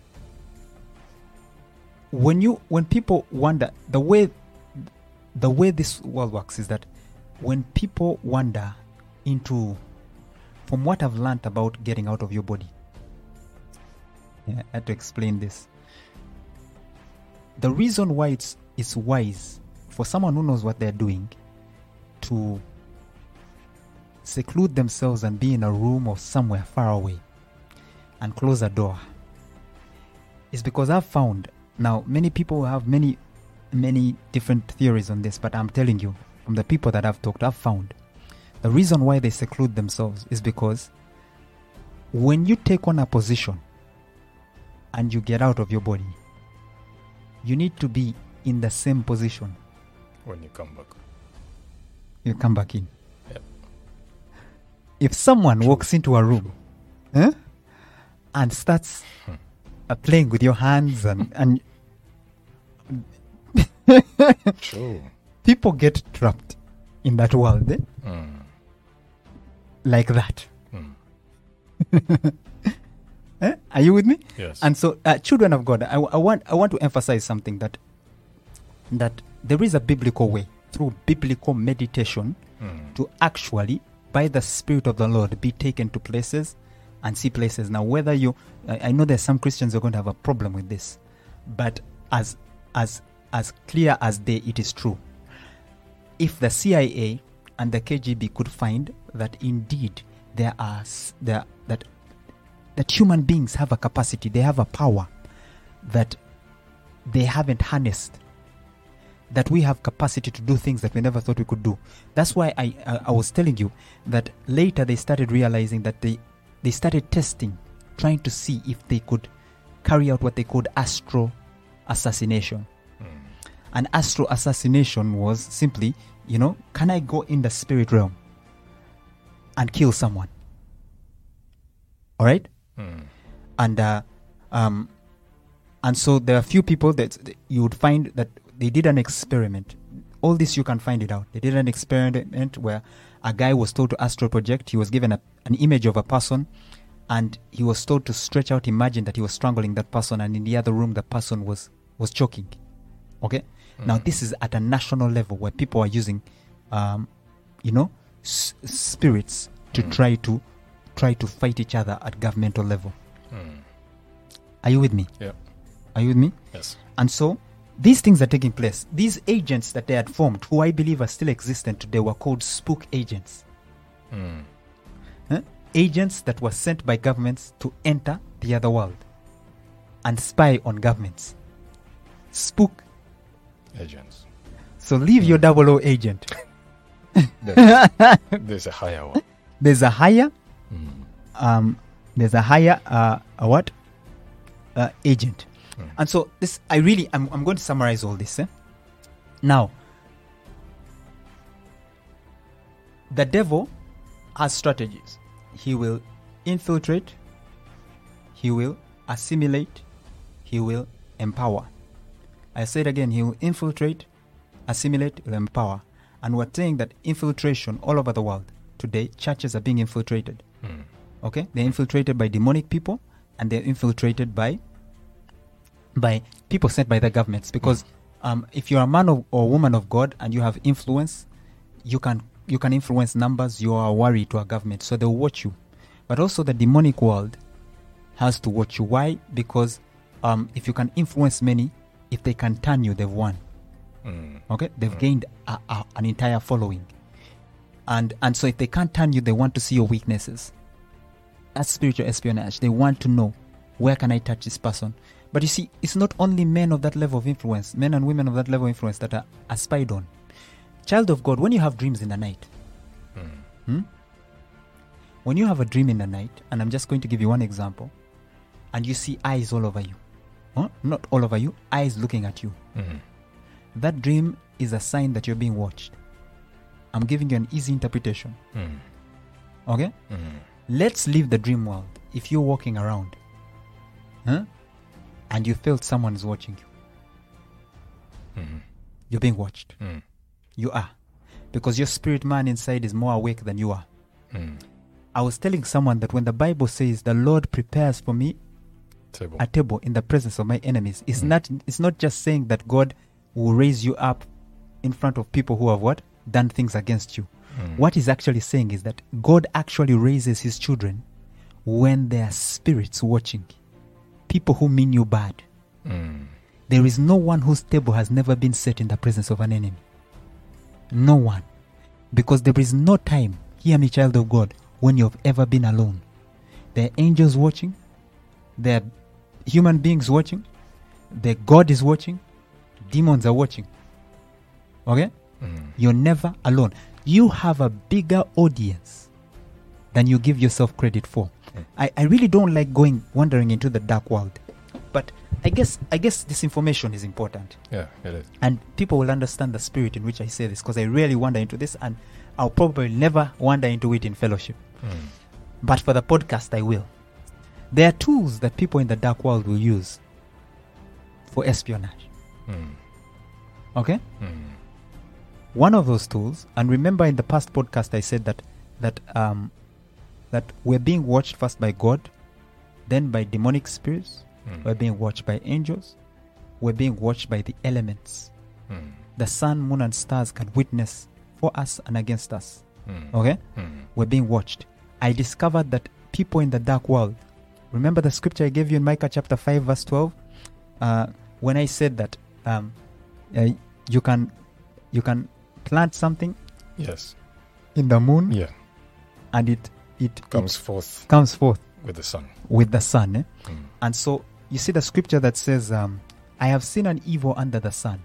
when people wander, the way this world works is that when people wander into, from what I've learned about getting out of your body, I had to explain this. The reason why it's wise for someone who knows what they're doing to seclude themselves and be in a room or somewhere far away and close a door is because I've found, now many people have many different theories on this, but I'm telling you, from the people that I've talked, I've found the reason why they seclude themselves is because when you take on a position and you get out of your body, you need to be in the same position When you come back. you come back in. Yep. If someone walks into a room and starts playing with your hands and True. people get trapped in that world like that. Are you with me? Yes. And so, children of God, I want to emphasize something, that there is a biblical way, through biblical meditation, to actually, by the Spirit of the Lord, be taken to places and see places. Now, whether I know there's some Christians who are going to have a problem with this, but as clear as day, it is true. If the CIA and the KGB could find that indeed that human beings have a capacity, they have a power that they haven't harnessed, that we have capacity to do things that we never thought we could do. That's why I was telling you that later they started realizing that they started testing, trying to see if they could carry out what they called astral assassination. And astral assassination was simply, can I go in the spirit realm and kill someone? All right? And so there are a few people that you would find that they did an experiment. All this you can find it out. They did an experiment where a guy was told to astral project. He was given an image of a person, and he was told to stretch out, imagine that he was strangling that person, and in the other room the person was choking. Okay? Now this is at a national level where people are using spirits to try to fight each other at governmental level. Are you with me? Yeah. Are you with me? Yes. And so these things are taking place. These agents that they had formed, who I believe are still existent today, were called spook agents. Agents that were sent by governments to enter the other world and spy on governments. Spook Agents. So leave your 00 agent. There's a higher one. There's a higher agent. And so this, I'm going to summarize all this. Now, the devil has strategies. He will infiltrate, he will assimilate, he will empower. I say it again, he will infiltrate, assimilate, will empower. And we're saying that infiltration all over the world today, churches are being infiltrated. Okay? They're infiltrated by demonic people, and they're infiltrated by people sent by the governments. Because if you're a man or woman of God and you have influence, you can influence numbers. You are a worry to a government, so they'll watch you. But also the demonic world has to watch you. Why? Because if you can influence many, if they can turn you, they've won. Okay, they've gained an entire following, and so if they can't turn you, they want to see your weaknesses. That's spiritual espionage. They want to know, where can I touch this person? But you see, it's not only men of that level of influence, men and women of that level of influence that are spied on. Child of God, when you have dreams in the night, when you have a dream in the night, and I'm just going to give you one example, and you see eyes all over you, not all over you, eyes looking at you. That dream is a sign that you're being watched. I'm giving you an easy interpretation. Okay? Let's leave the dream world. If you're walking around and you felt someone is watching you, you're being watched. You are. Because your spirit man inside is more awake than you are. I was telling someone that when the Bible says the Lord prepares for me a table in the presence of my enemies, it's not just saying that God will raise you up in front of people who have done things against you. What he's actually saying is that God actually raises his children when there are spirits watching, people who mean you bad. There is no one whose table has never been set in the presence of an enemy. No one. Because there is no time, hear me, child of God, when you have ever been alone. There are angels watching, there are human beings watching, God is watching, demons are watching. Okay? You're never alone. You have a bigger audience than you give yourself credit for. I really don't like wandering into the dark world. But I guess this information is important. Yeah, it is. And people will understand the spirit in which I say this, because I rarely wander into this, and I'll probably never wander into it in fellowship. But for the podcast, I will. There are tools that people in the dark world will use for espionage. Okay? One of those tools, and remember in the past podcast I said that we're being watched first by God, then by demonic spirits, we're being watched by angels, we're being watched by the elements. The sun, moon, and stars can witness for us and against us. Okay? We're being watched. I discovered that people in the dark world, remember the scripture I gave you in Micah chapter 5 verse 12? When I said that you can plant something in the moon, and it comes forth with the sun. And so you see the scripture that says, I have seen an evil under the sun.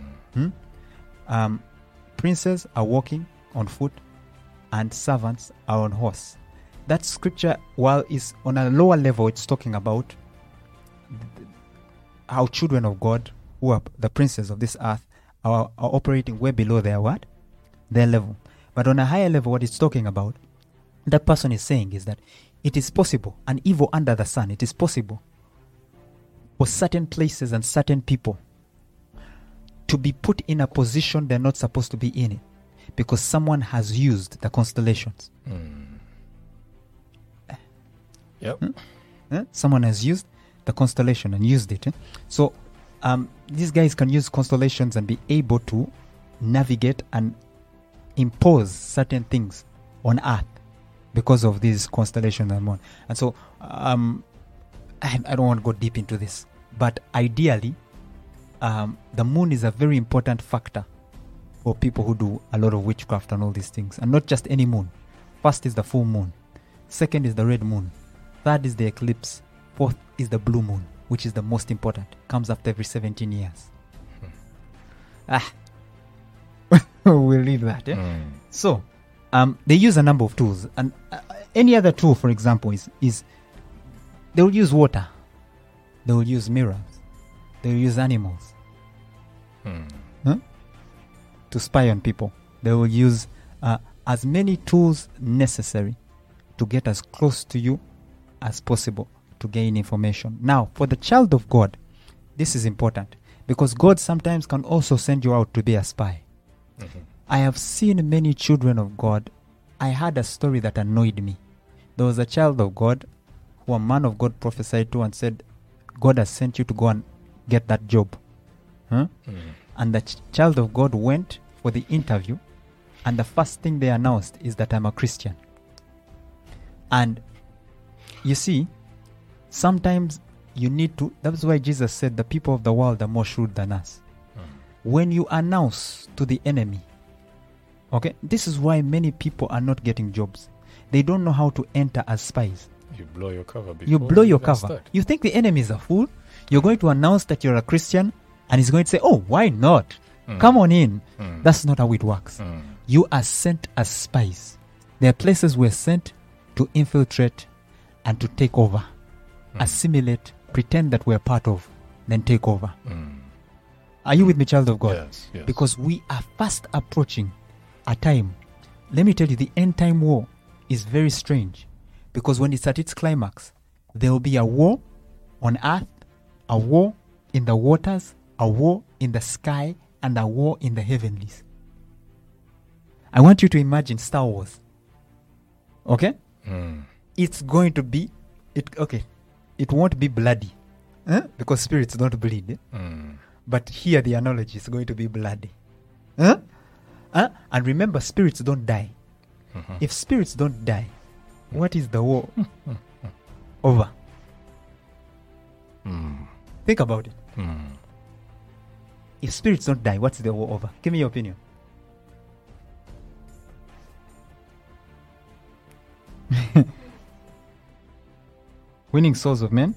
Princes are walking on foot and servants are on horse. That scripture, while is on a lower level, it's talking about how children of God, who are the princes of this earth, are operating way below their level. But on a higher level, what it's talking about, that person is saying is that it is possible, an evil under the sun, it is possible for certain places and certain people to be put in a position they're not supposed to be in it, because someone has used the constellations. Someone has used the constellation and used it. So these guys can use constellations and be able to navigate and impose certain things on Earth because of these constellations and more. And so I don't want to go deep into this, but ideally the moon is a very important factor for people who do a lot of witchcraft and all these things. And not just any moon. First is the full moon. Second is the red moon. Third is the eclipse. Fourth is the blue moon, which is the most important. Comes after every 17 years. We'll leave that. So, they use a number of tools. And any other tool, for example, is they will use water. They will use mirrors. They will use animals. To spy on people. They will use as many tools necessary to get as close to you as possible to gain information. Now, for the child of God, this is important because God sometimes can also send you out to be a spy. I have seen many children of God. I had a story that annoyed me. There was a child of God who a man of God prophesied to and said, God has sent you to go and get that job. And the child of God went for the interview, and the first thing they announced is that I'm a Christian. And you see, sometimes you need to, that's why Jesus said the people of the world are more shrewd than us. When you announce to the enemy, okay, this is why many people are not getting jobs. They don't know how to enter as spies. You blow your cover before You blow your even cover. start. You think the enemy is a fool? You're going to announce that you're a Christian, and he's going to say, oh, why not? Come on in. That's not how it works. You are sent as spies. There are places we're sent to infiltrate and to take over, assimilate, pretend that we're part of, then take over. Are you with me, child of God? Yes, yes. Because we are fast approaching a time. Let me tell you, the end time war is very strange. Because when it's at its climax, there will be a war on earth, a war in the waters, a war in the sky, and a war in the heavenlies. I want you to imagine Star Wars. Okay? It's going to be, it won't be bloody. Because spirits don't bleed. But here the analogy is going to be bloody. And remember, spirits don't die. If spirits don't die, what is the war over? Think about it. If spirits don't die, what's the war over? Give me your opinion. Winning souls of men.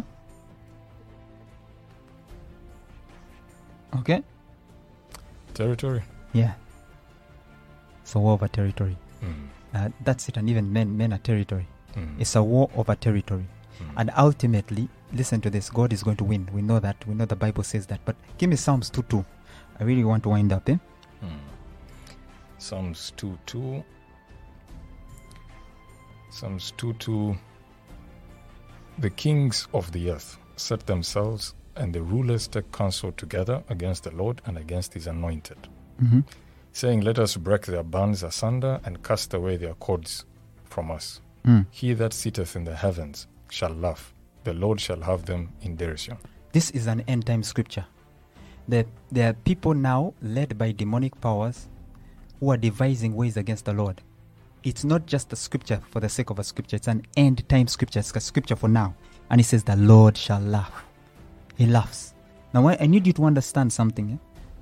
Okay. Territory. Yeah. It's a war over territory. That's it. And even men are territory. It's a war over territory. And ultimately, listen to this, God is going to win. We know that. We know the Bible says that. But give me Psalms 2:2. I really want to wind up. Psalms 2:2. Psalms 2:2. The kings of the earth set themselves, and the rulers take counsel together against the Lord and against his anointed, saying, let us break their bands asunder and cast away their cords from us. He that sitteth in the heavens shall laugh. The Lord shall have them in derision. This is an end time scripture. There are people now led by demonic powers who are devising ways against the Lord. It's not just a scripture for the sake of a scripture. It's an end time scripture. It's a scripture for now. And it says the Lord shall laugh. He laughs. Now I need you to understand something.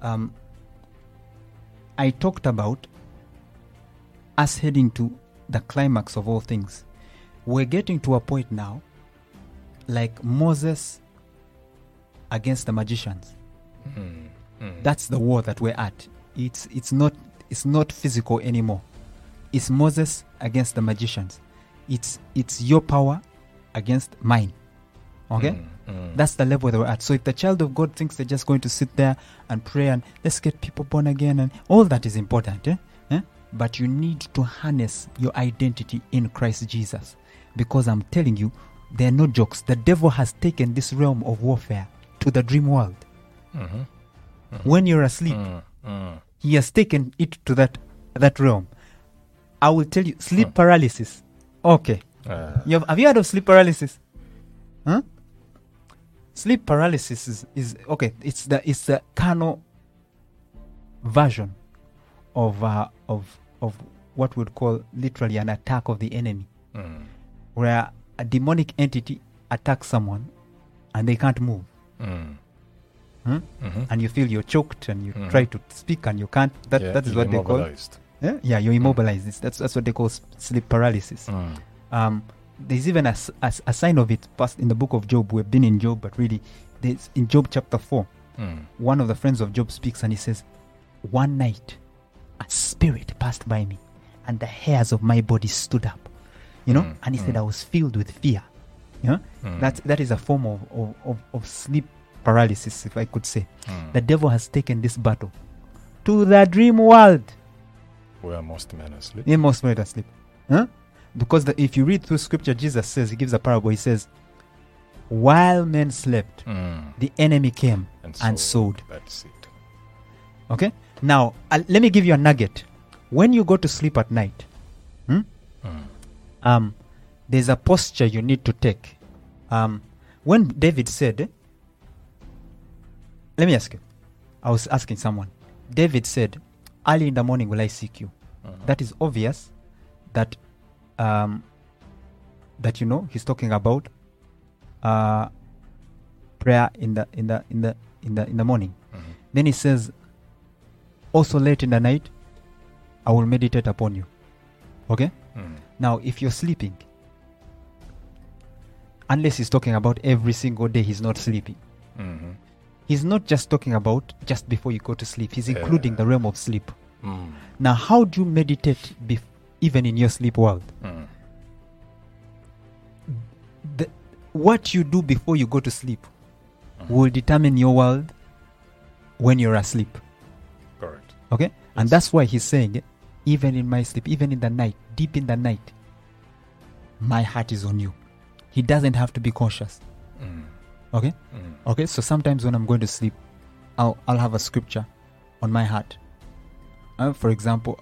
I talked about us heading to the climax of all things. We're getting to a point now like Moses against the magicians. That's the war that we're at. It's not physical anymore. It's Moses against the magicians. It's your power against mine. Okay? That's the level that we're at. So if the child of God thinks they're just going to sit there and pray and let's get people born again, and all that is important, but you need to harness your identity in Christ Jesus. Because I'm telling you, there are no jokes. The devil has taken this realm of warfare to the dream world. When you're asleep, he has taken it to that realm. I will tell you, sleep paralysis. Okay. Have you heard of sleep paralysis? Sleep paralysis is okay. It's the carnal version of what we'd call literally an attack of the enemy, where a demonic entity attacks someone and they can't move. And you feel you're choked and you try to speak and you can't. That is what they call. Yeah, you're immobilized. That's what they call sleep paralysis. There's even a sign of it passed in the book of Job. We've been in Job, but really, there's in Job chapter 4, one of the friends of Job speaks and he says, one night, a spirit passed by me and the hairs of my body stood up. And he said, I was filled with fear. That is a form of sleep paralysis, if I could say. The devil has taken this battle to the dream world. Where most men are asleep. Yeah, most men are asleep. Huh? Because if you read through scripture, Jesus says, he gives a parable. He says, while men slept, the enemy came and sowed. That's it. Okay? Now, let me give you a nugget. When you go to sleep at night, there's a posture you need to take. When David said, let me ask you. I was asking someone. David said, early in the morning will I seek you. That is obvious that he's talking about prayer in the morning. Then he says, also late in the night I will meditate upon you. Okay? Now if you're sleeping, unless he's talking about every single day he's not sleeping, he's not just talking about just before you go to sleep. He's including the realm of sleep. Now how do you meditate even in your sleep world? What you do before you go to sleep will determine your world when you're asleep. Correct. Okay? And that's why he's saying, even in my sleep, even in the night, deep in the night, my heart is on you. He doesn't have to be conscious. Okay? Okay, so sometimes when I'm going to sleep, I'll have a scripture on my heart. For example,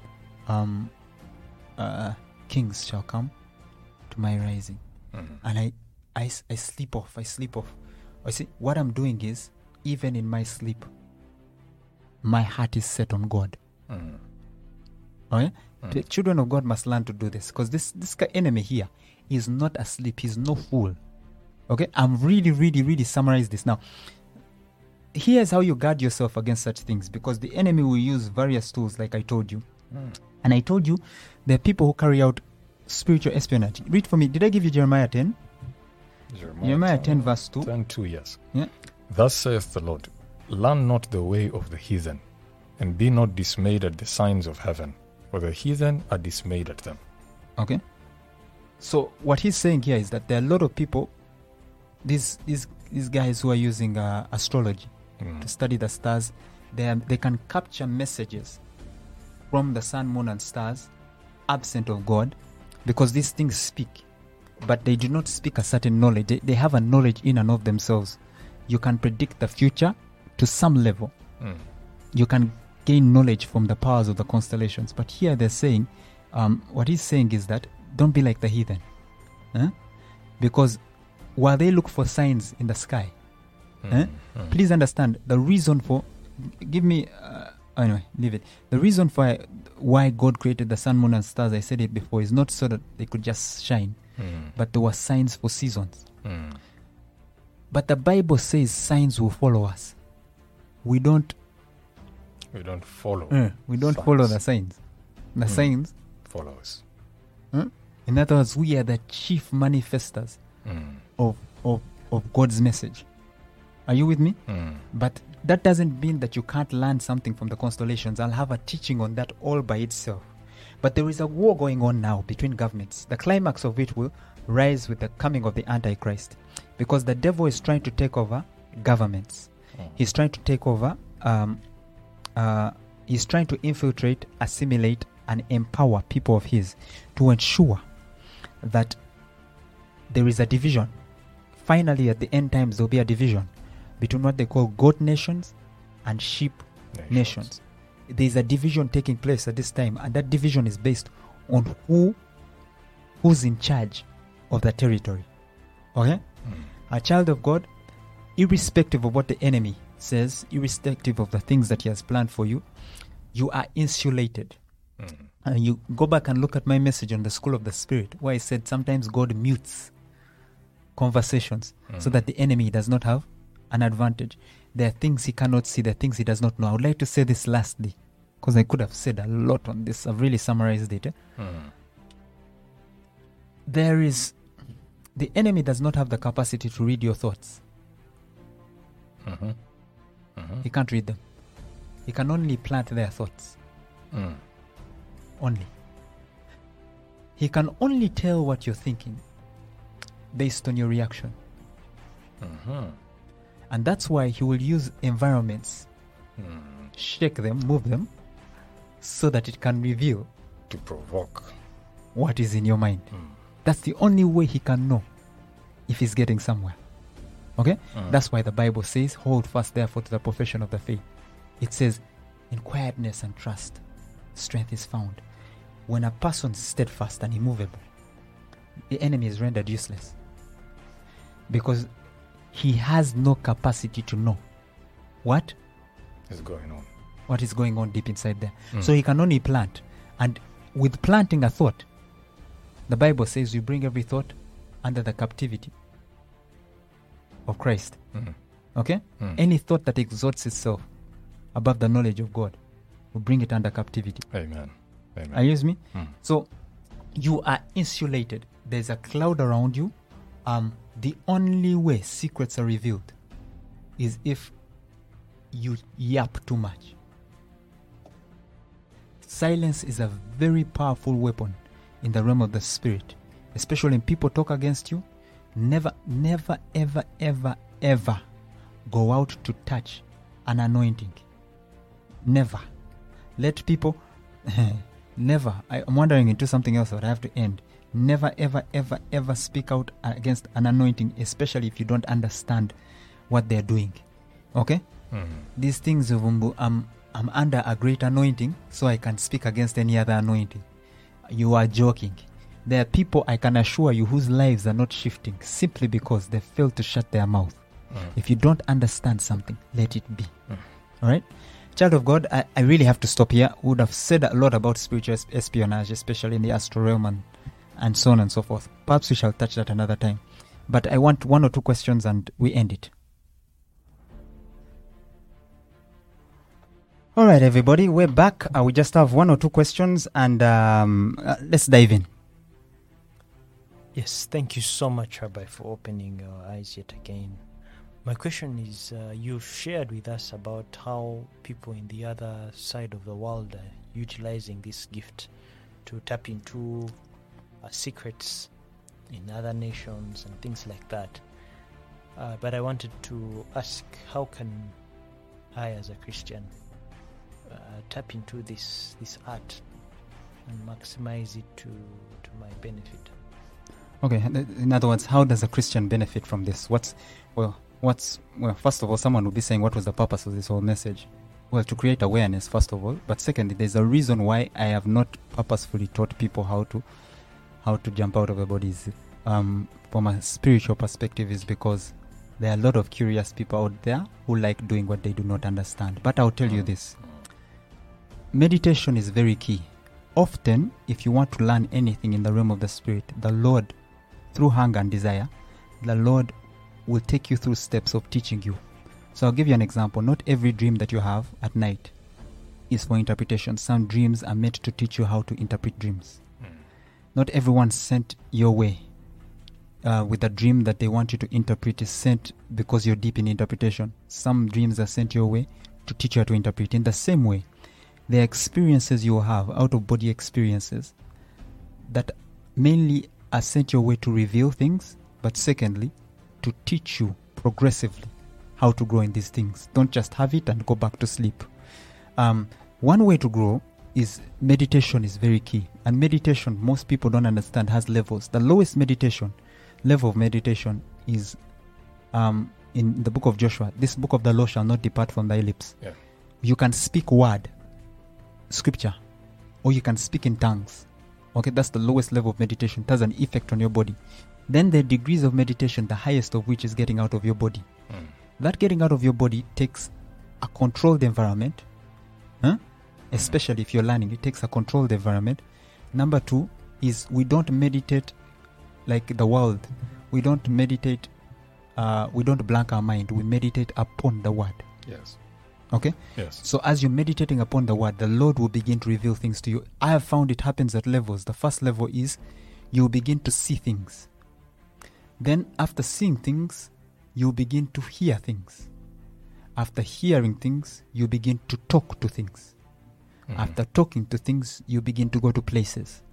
kings shall come to my rising. And I sleep off. I see, what I'm doing is, even in my sleep, my heart is set on God. Okay? The children of God must learn to do this, because this enemy here is not asleep. He's no fool. Okay? I'm really summarize this. Now, here's how you guard yourself against such things, because the enemy will use various tools, like I told you. And I told you, there are people who carry out spiritual espionage. Read for me. Did I give you Jeremiah 10? Jeremiah 10 verse 2. 10:2, yes. Yeah. Thus saith the Lord, learn not the way of the heathen, and be not dismayed at the signs of heaven, for the heathen are dismayed at them. Okay. So what he's saying here is that there are a lot of people, these guys who are using astrology to study the stars. They can capture messages from the sun, moon, and stars, absent of God, because these things speak, but they do not speak a certain knowledge. They have a knowledge in and of themselves. You can predict the future to some level. You can gain knowledge from the powers of the constellations. But here they're saying, what he's saying is that don't be like the heathen. Because while they look for signs in the sky, please understand the reason for, anyway, leave it. The reason for why God created the sun, moon, and stars, I said it before, is not so that they could just shine, but there were signs for seasons. But the Bible says signs will follow us. We don't follow. We don't follow the signs. The signs follow us. In other words, we are the chief manifestors of God's message. Are you with me? But that doesn't mean that you can't learn something from the constellations. I'll have a teaching on that all by itself. But there is a war going on now between governments, the climax of which will rise with the coming of the Antichrist, because the devil is trying to take over governments. He's trying to take over, he's trying to infiltrate, assimilate, and empower people of his to ensure that there is a division. Finally, at the end times, there will be a division between what they call goat nations and sheep nations. There is a division taking place at this time, and that division is based on who's in charge of the territory. Okay? A child of God, irrespective of what the enemy says, irrespective of the things that he has planned for you, you are insulated. And you go back and look at my message on the School of the Spirit, where I said sometimes God mutes conversations so that the enemy does not have an advantage. There are things he cannot see, there are things he does not know. I would like to say this lastly, because I could have said a lot on this. I've really summarized it. The enemy does not have the capacity to read your thoughts. He can't read them. He can only plant their thoughts. Only. He can only tell what you're thinking based on your reaction. And that's why he will use environments, shake them, move them, so that it can reveal To provoke. what is in your mind. That's the only way he can know if he's getting somewhere. Okay? That's why the Bible says, hold fast therefore to the profession of the faith. It says, in quietness and trust, strength is found. When a person is steadfast and immovable, the enemy is rendered useless. Because he has no capacity to know what Is going on. is going on deep inside there. So he can only plant. And with planting a thought, the Bible says you bring every thought under the captivity of Christ. Okay? Any thought that exalts itself above the knowledge of God will bring it under captivity. Amen. Amen. Are you with me? So you are insulated. There's a cloud around you. The only way secrets are revealed is if you yap too much. Silence is a very powerful weapon in the realm of the spirit, especially when people talk against you. Never, never, ever, ever, ever go out to touch an anointing. Never. Let people never. I'm wandering into something else, but I have to end. Never, ever, ever, ever speak out against an anointing, especially if you don't understand what they're doing. Okay? These things of I'm under a great anointing, so I can speak against any other anointing. You are joking. There are people, I can assure you, whose lives are not shifting simply because they failed to shut their mouth. If you don't understand something, let it be. All right? Child of God, I really have to stop here. We would have said a lot about spiritual espionage, especially in the astral realm and so on and so forth. Perhaps we shall touch that another time. But I want one or two questions and we end it. All right, everybody, we're back. We just have one or two questions and let's dive in. Yes, thank you so much, Rabbi, for opening your eyes yet again. My question is, you've shared with us about how people in the other side of the world are utilizing this gift to tap into secrets in other nations and things like that. But I wanted to ask, how can I, as a Christian, tap into this art and maximize it to my benefit? Okay, in other words, how does a Christian benefit from this? Well, first of all, someone will be saying, what was the purpose of this whole message? Well, to create awareness, first of all. But secondly, there's a reason why I have not purposefully taught people how to jump out of their bodies. From a spiritual perspective, is because there are a lot of curious people out there who like doing what they do not understand. But I'll tell you this. Meditation is very key. Often, if you want to learn anything in the realm of the spirit, the Lord, through hunger and desire, the Lord will take you through steps of teaching you. So I'll give you an example. Not every dream that you have at night is for interpretation. Some dreams are meant to teach you how to interpret dreams. Not everyone sent your way with a dream that they want you to interpret is sent because you're deep in interpretation. Some dreams are sent your way to teach you how to interpret. In the same way, the experiences you have, out-of-body experiences, that mainly are sent your way to reveal things, but secondly, to teach you progressively how to grow in these things. Don't just have it and go back to sleep. One way to grow is meditation is very key. And meditation, most people don't understand, has levels. The lowest level of meditation is in the book of Joshua. This book of the law shall not depart from thy lips. Yeah. You can speak word, scripture, or you can speak in tongues. Okay, that's the lowest level of meditation. It has an effect on your body. Then the degrees of meditation, the highest of which is getting out of your body. That getting out of your body takes a controlled environment. Especially if you're learning, it takes a controlled environment. Number two is we don't meditate like the world. We don't meditate, we don't blank our mind. We meditate upon the word. Yes. Okay? Yes. So as you're meditating upon the word, the Lord will begin to reveal things to you. I have found it happens at levels. The first level is you begin to see things. Then after seeing things, you begin to hear things. After hearing things, you begin to talk to things. After talking to things, you begin to go to places.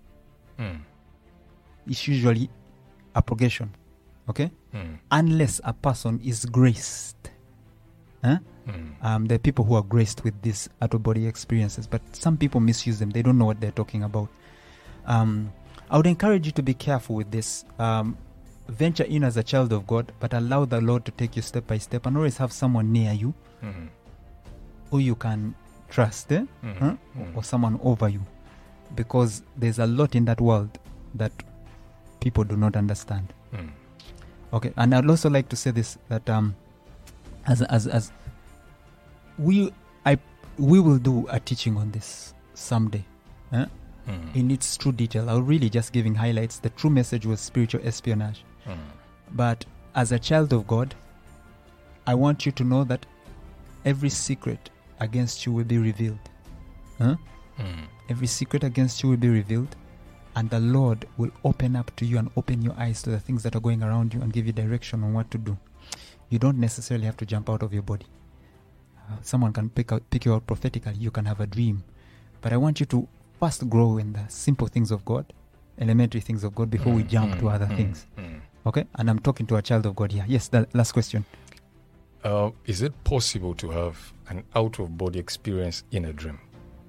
It's usually a progression. Okay? Unless a person is graced There are people who are graced with these out-of-body experiences, but some people misuse them. They don't know what they're talking about. I would encourage you to be careful with this. Venture in as a child of God, but allow the Lord to take you step by step, and always have someone near you who you can trust, or someone over you, because there's a lot in that world that people do not understand. Okay, and I'd also like to say this, that as we will do a teaching on this someday. In its true detail. I'm really just giving highlights. The true message was spiritual espionage. But as a child of God, I want you to know that every secret against you will be revealed. Every secret against you will be revealed, and the Lord will open up to you and open your eyes to the things that are going around you and give you direction on what to do. You don't necessarily have to jump out of your body. Someone can pick you out prophetically. You can have a dream. But I want you to first grow in the simple things of God, elementary things of God, before we jump to other things. Okay? And I'm talking to a child of God here. Yes, the last question. Is it possible to have an out-of-body experience in a dream?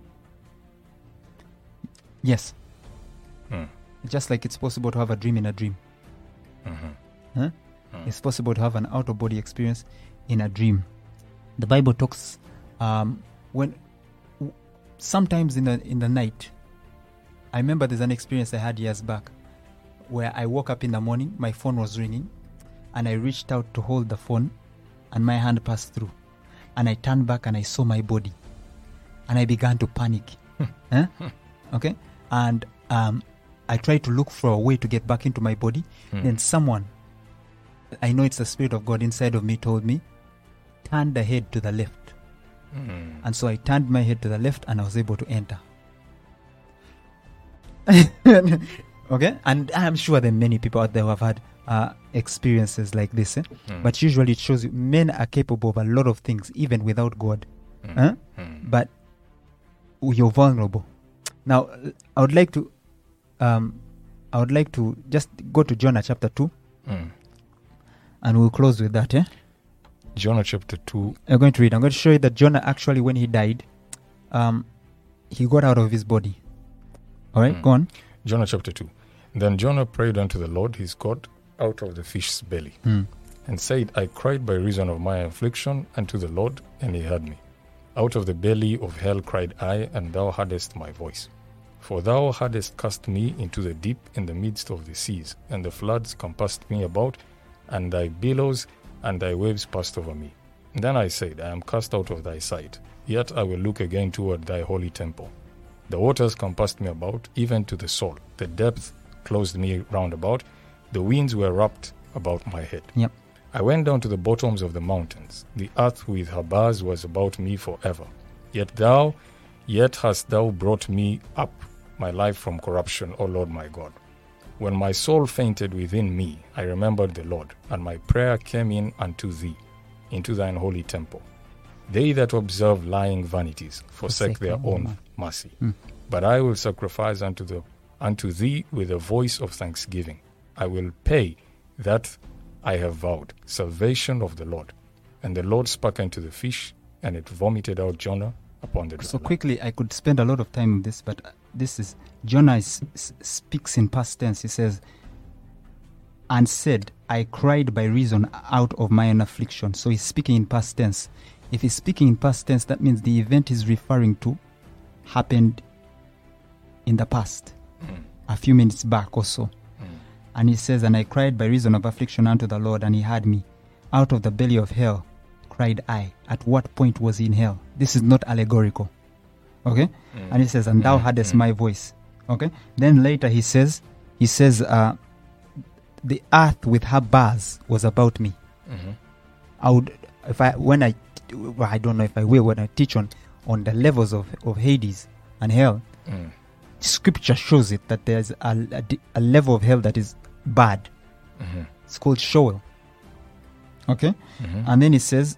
Yes. Just like it's possible to have a dream in a dream. It's possible to have an out-of-body experience in a dream. The Bible talks when sometimes in the night. I remember there's an experience I had years back where I woke up in the morning, my phone was ringing, and I reached out to hold the phone, and my hand passed through, and I turned back and I saw my body, and I began to panic. Okay, and I tried to look for a way to get back into my body. Then someone, I know it's the Spirit of God inside of me, told me, turn the head to the left. And so I turned my head to the left, and I was able to enter. Okay, and I'm sure there are many people out there who have had experiences like this. But usually it shows you men are capable of a lot of things even without God. But you're vulnerable. Now, I would like to just go to Jonah chapter 2, and we'll close with that. Jonah chapter 2. I'm going to show you that Jonah actually, when he died, he got out of his body. All right, go on. Jonah chapter 2. Then Jonah prayed unto the Lord his God out of the fish's belly, and said, I cried by reason of my affliction unto the Lord, and he heard me. Out of the belly of hell cried I, and thou heardest my voice. For thou hadst cast me into the deep in the midst of the seas, and the floods compassed me about, and thy billows and thy waves passed over me. Then I said, I am cast out of thy sight, yet I will look again toward thy holy temple. The waters compassed me about, even to the soul. The depth closed me round about. The winds were wrapped about my head. Yep. I went down to the bottoms of the mountains. The earth with her bars was about me forever. Yet hast thou brought me up, my life from corruption, O Lord my God. When my soul fainted within me, I remembered the Lord, and my prayer came in unto thee, into thine holy temple. They that observe lying vanities forsake their own mercy. But I will sacrifice unto thee with a voice of thanksgiving. I will pay that I have vowed, salvation of the Lord. And the Lord spake unto the fish, and it vomited out Jonah upon the dry So land. quickly, I could spend a lot of time on this, but this is, Jonah speaks in past tense. He says, and said, I cried by reason out of my own affliction. So he's speaking in past tense. If he's speaking in past tense, that means the event he's referring to happened in the past, a few minutes back or so. And he says, and I cried by reason of affliction unto the Lord, and he heard me. Out of the belly of hell cried I. At what point was he in hell? This is not allegorical. Okay? And he says, and thou heardest my voice. Okay? Then later he says, the earth with her bars was about me. I would, I don't know if I will, when I teach on the levels of Hades and hell, Scripture shows it that there's a level of hell that is bad. It's called Sheol. Okay? And then he says,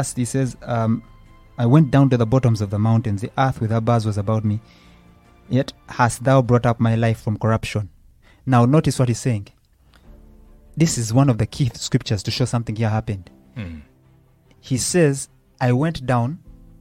I went down to the bottoms of the mountains. The earth with her bars was about me. Yet hast thou brought up my life from corruption. Now notice what he's saying. This is one of the key scriptures to show something here happened. He says, I went down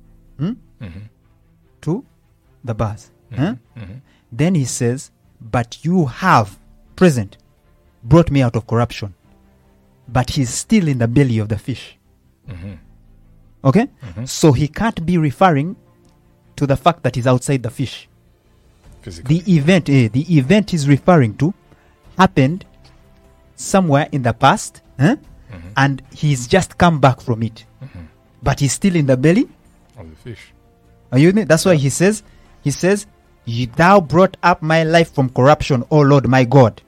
to the bars. Then he says, but you have, present, brought me out of corruption. But he's still in the belly of the fish. Okay? So he can't be referring to the fact that he's outside the fish. Physically. The event he's referring to happened somewhere in the past, and he's just come back from it. But he's still in the belly Of the fish. Are you with me? That's why he says, thou brought up my life from corruption, O Lord my God.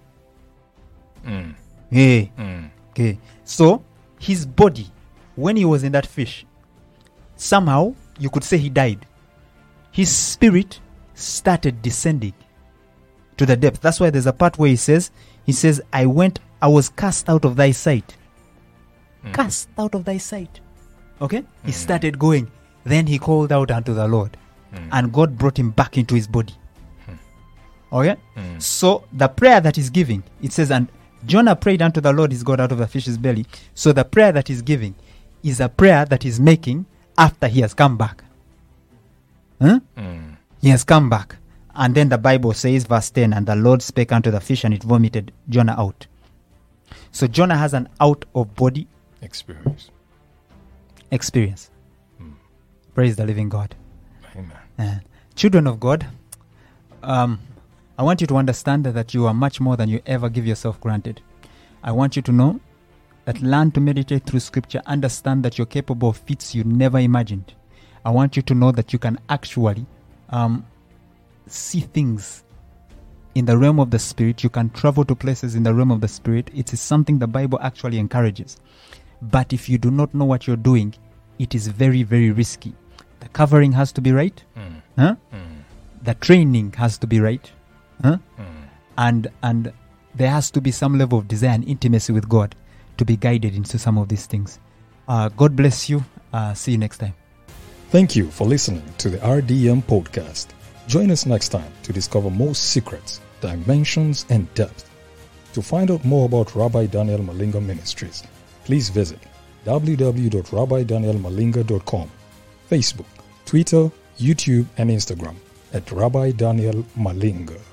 Okay. So his body, when he was in that fish, somehow you could say he died. His spirit started descending to the depth. That's why there's a part where he says, I was cast out of thy sight. Cast out of thy sight. Okay? He started going. Then he called out unto the Lord. And God brought him back into his body. Okay? So the prayer that he's giving, it says, and Jonah prayed unto the Lord his God out of the fish's belly. So the prayer that he's giving is a prayer that he's making after he has come back. He has come back. And then the Bible says, verse 10, and the Lord spake unto the fish, and it vomited Jonah out. So Jonah has an out-of-body experience. Praise the living God. Amen. Children of God, I want you to understand that you are much more than you ever give yourself granted. I want you to know that learn to meditate through scripture. Understand that you're capable of feats you never imagined. I want you to know that you can actually see things in the realm of the spirit. You can travel to places in the realm of the spirit. It is something the Bible actually encourages. But if you do not know what you're doing, it is very, very risky. The covering has to be right. The training has to be right. And there has to be some level of desire and intimacy with God to be guided into some of these things. God bless you. See you next time. Thank you for listening to the RDM podcast. Join us next time to discover more secrets, dimensions, and depth. To find out more about Rabbi Daniel Malinga Ministries, please visit www.rabbidanielmalinga.com, Facebook, Twitter, YouTube, and Instagram at Rabbi Daniel Malinga.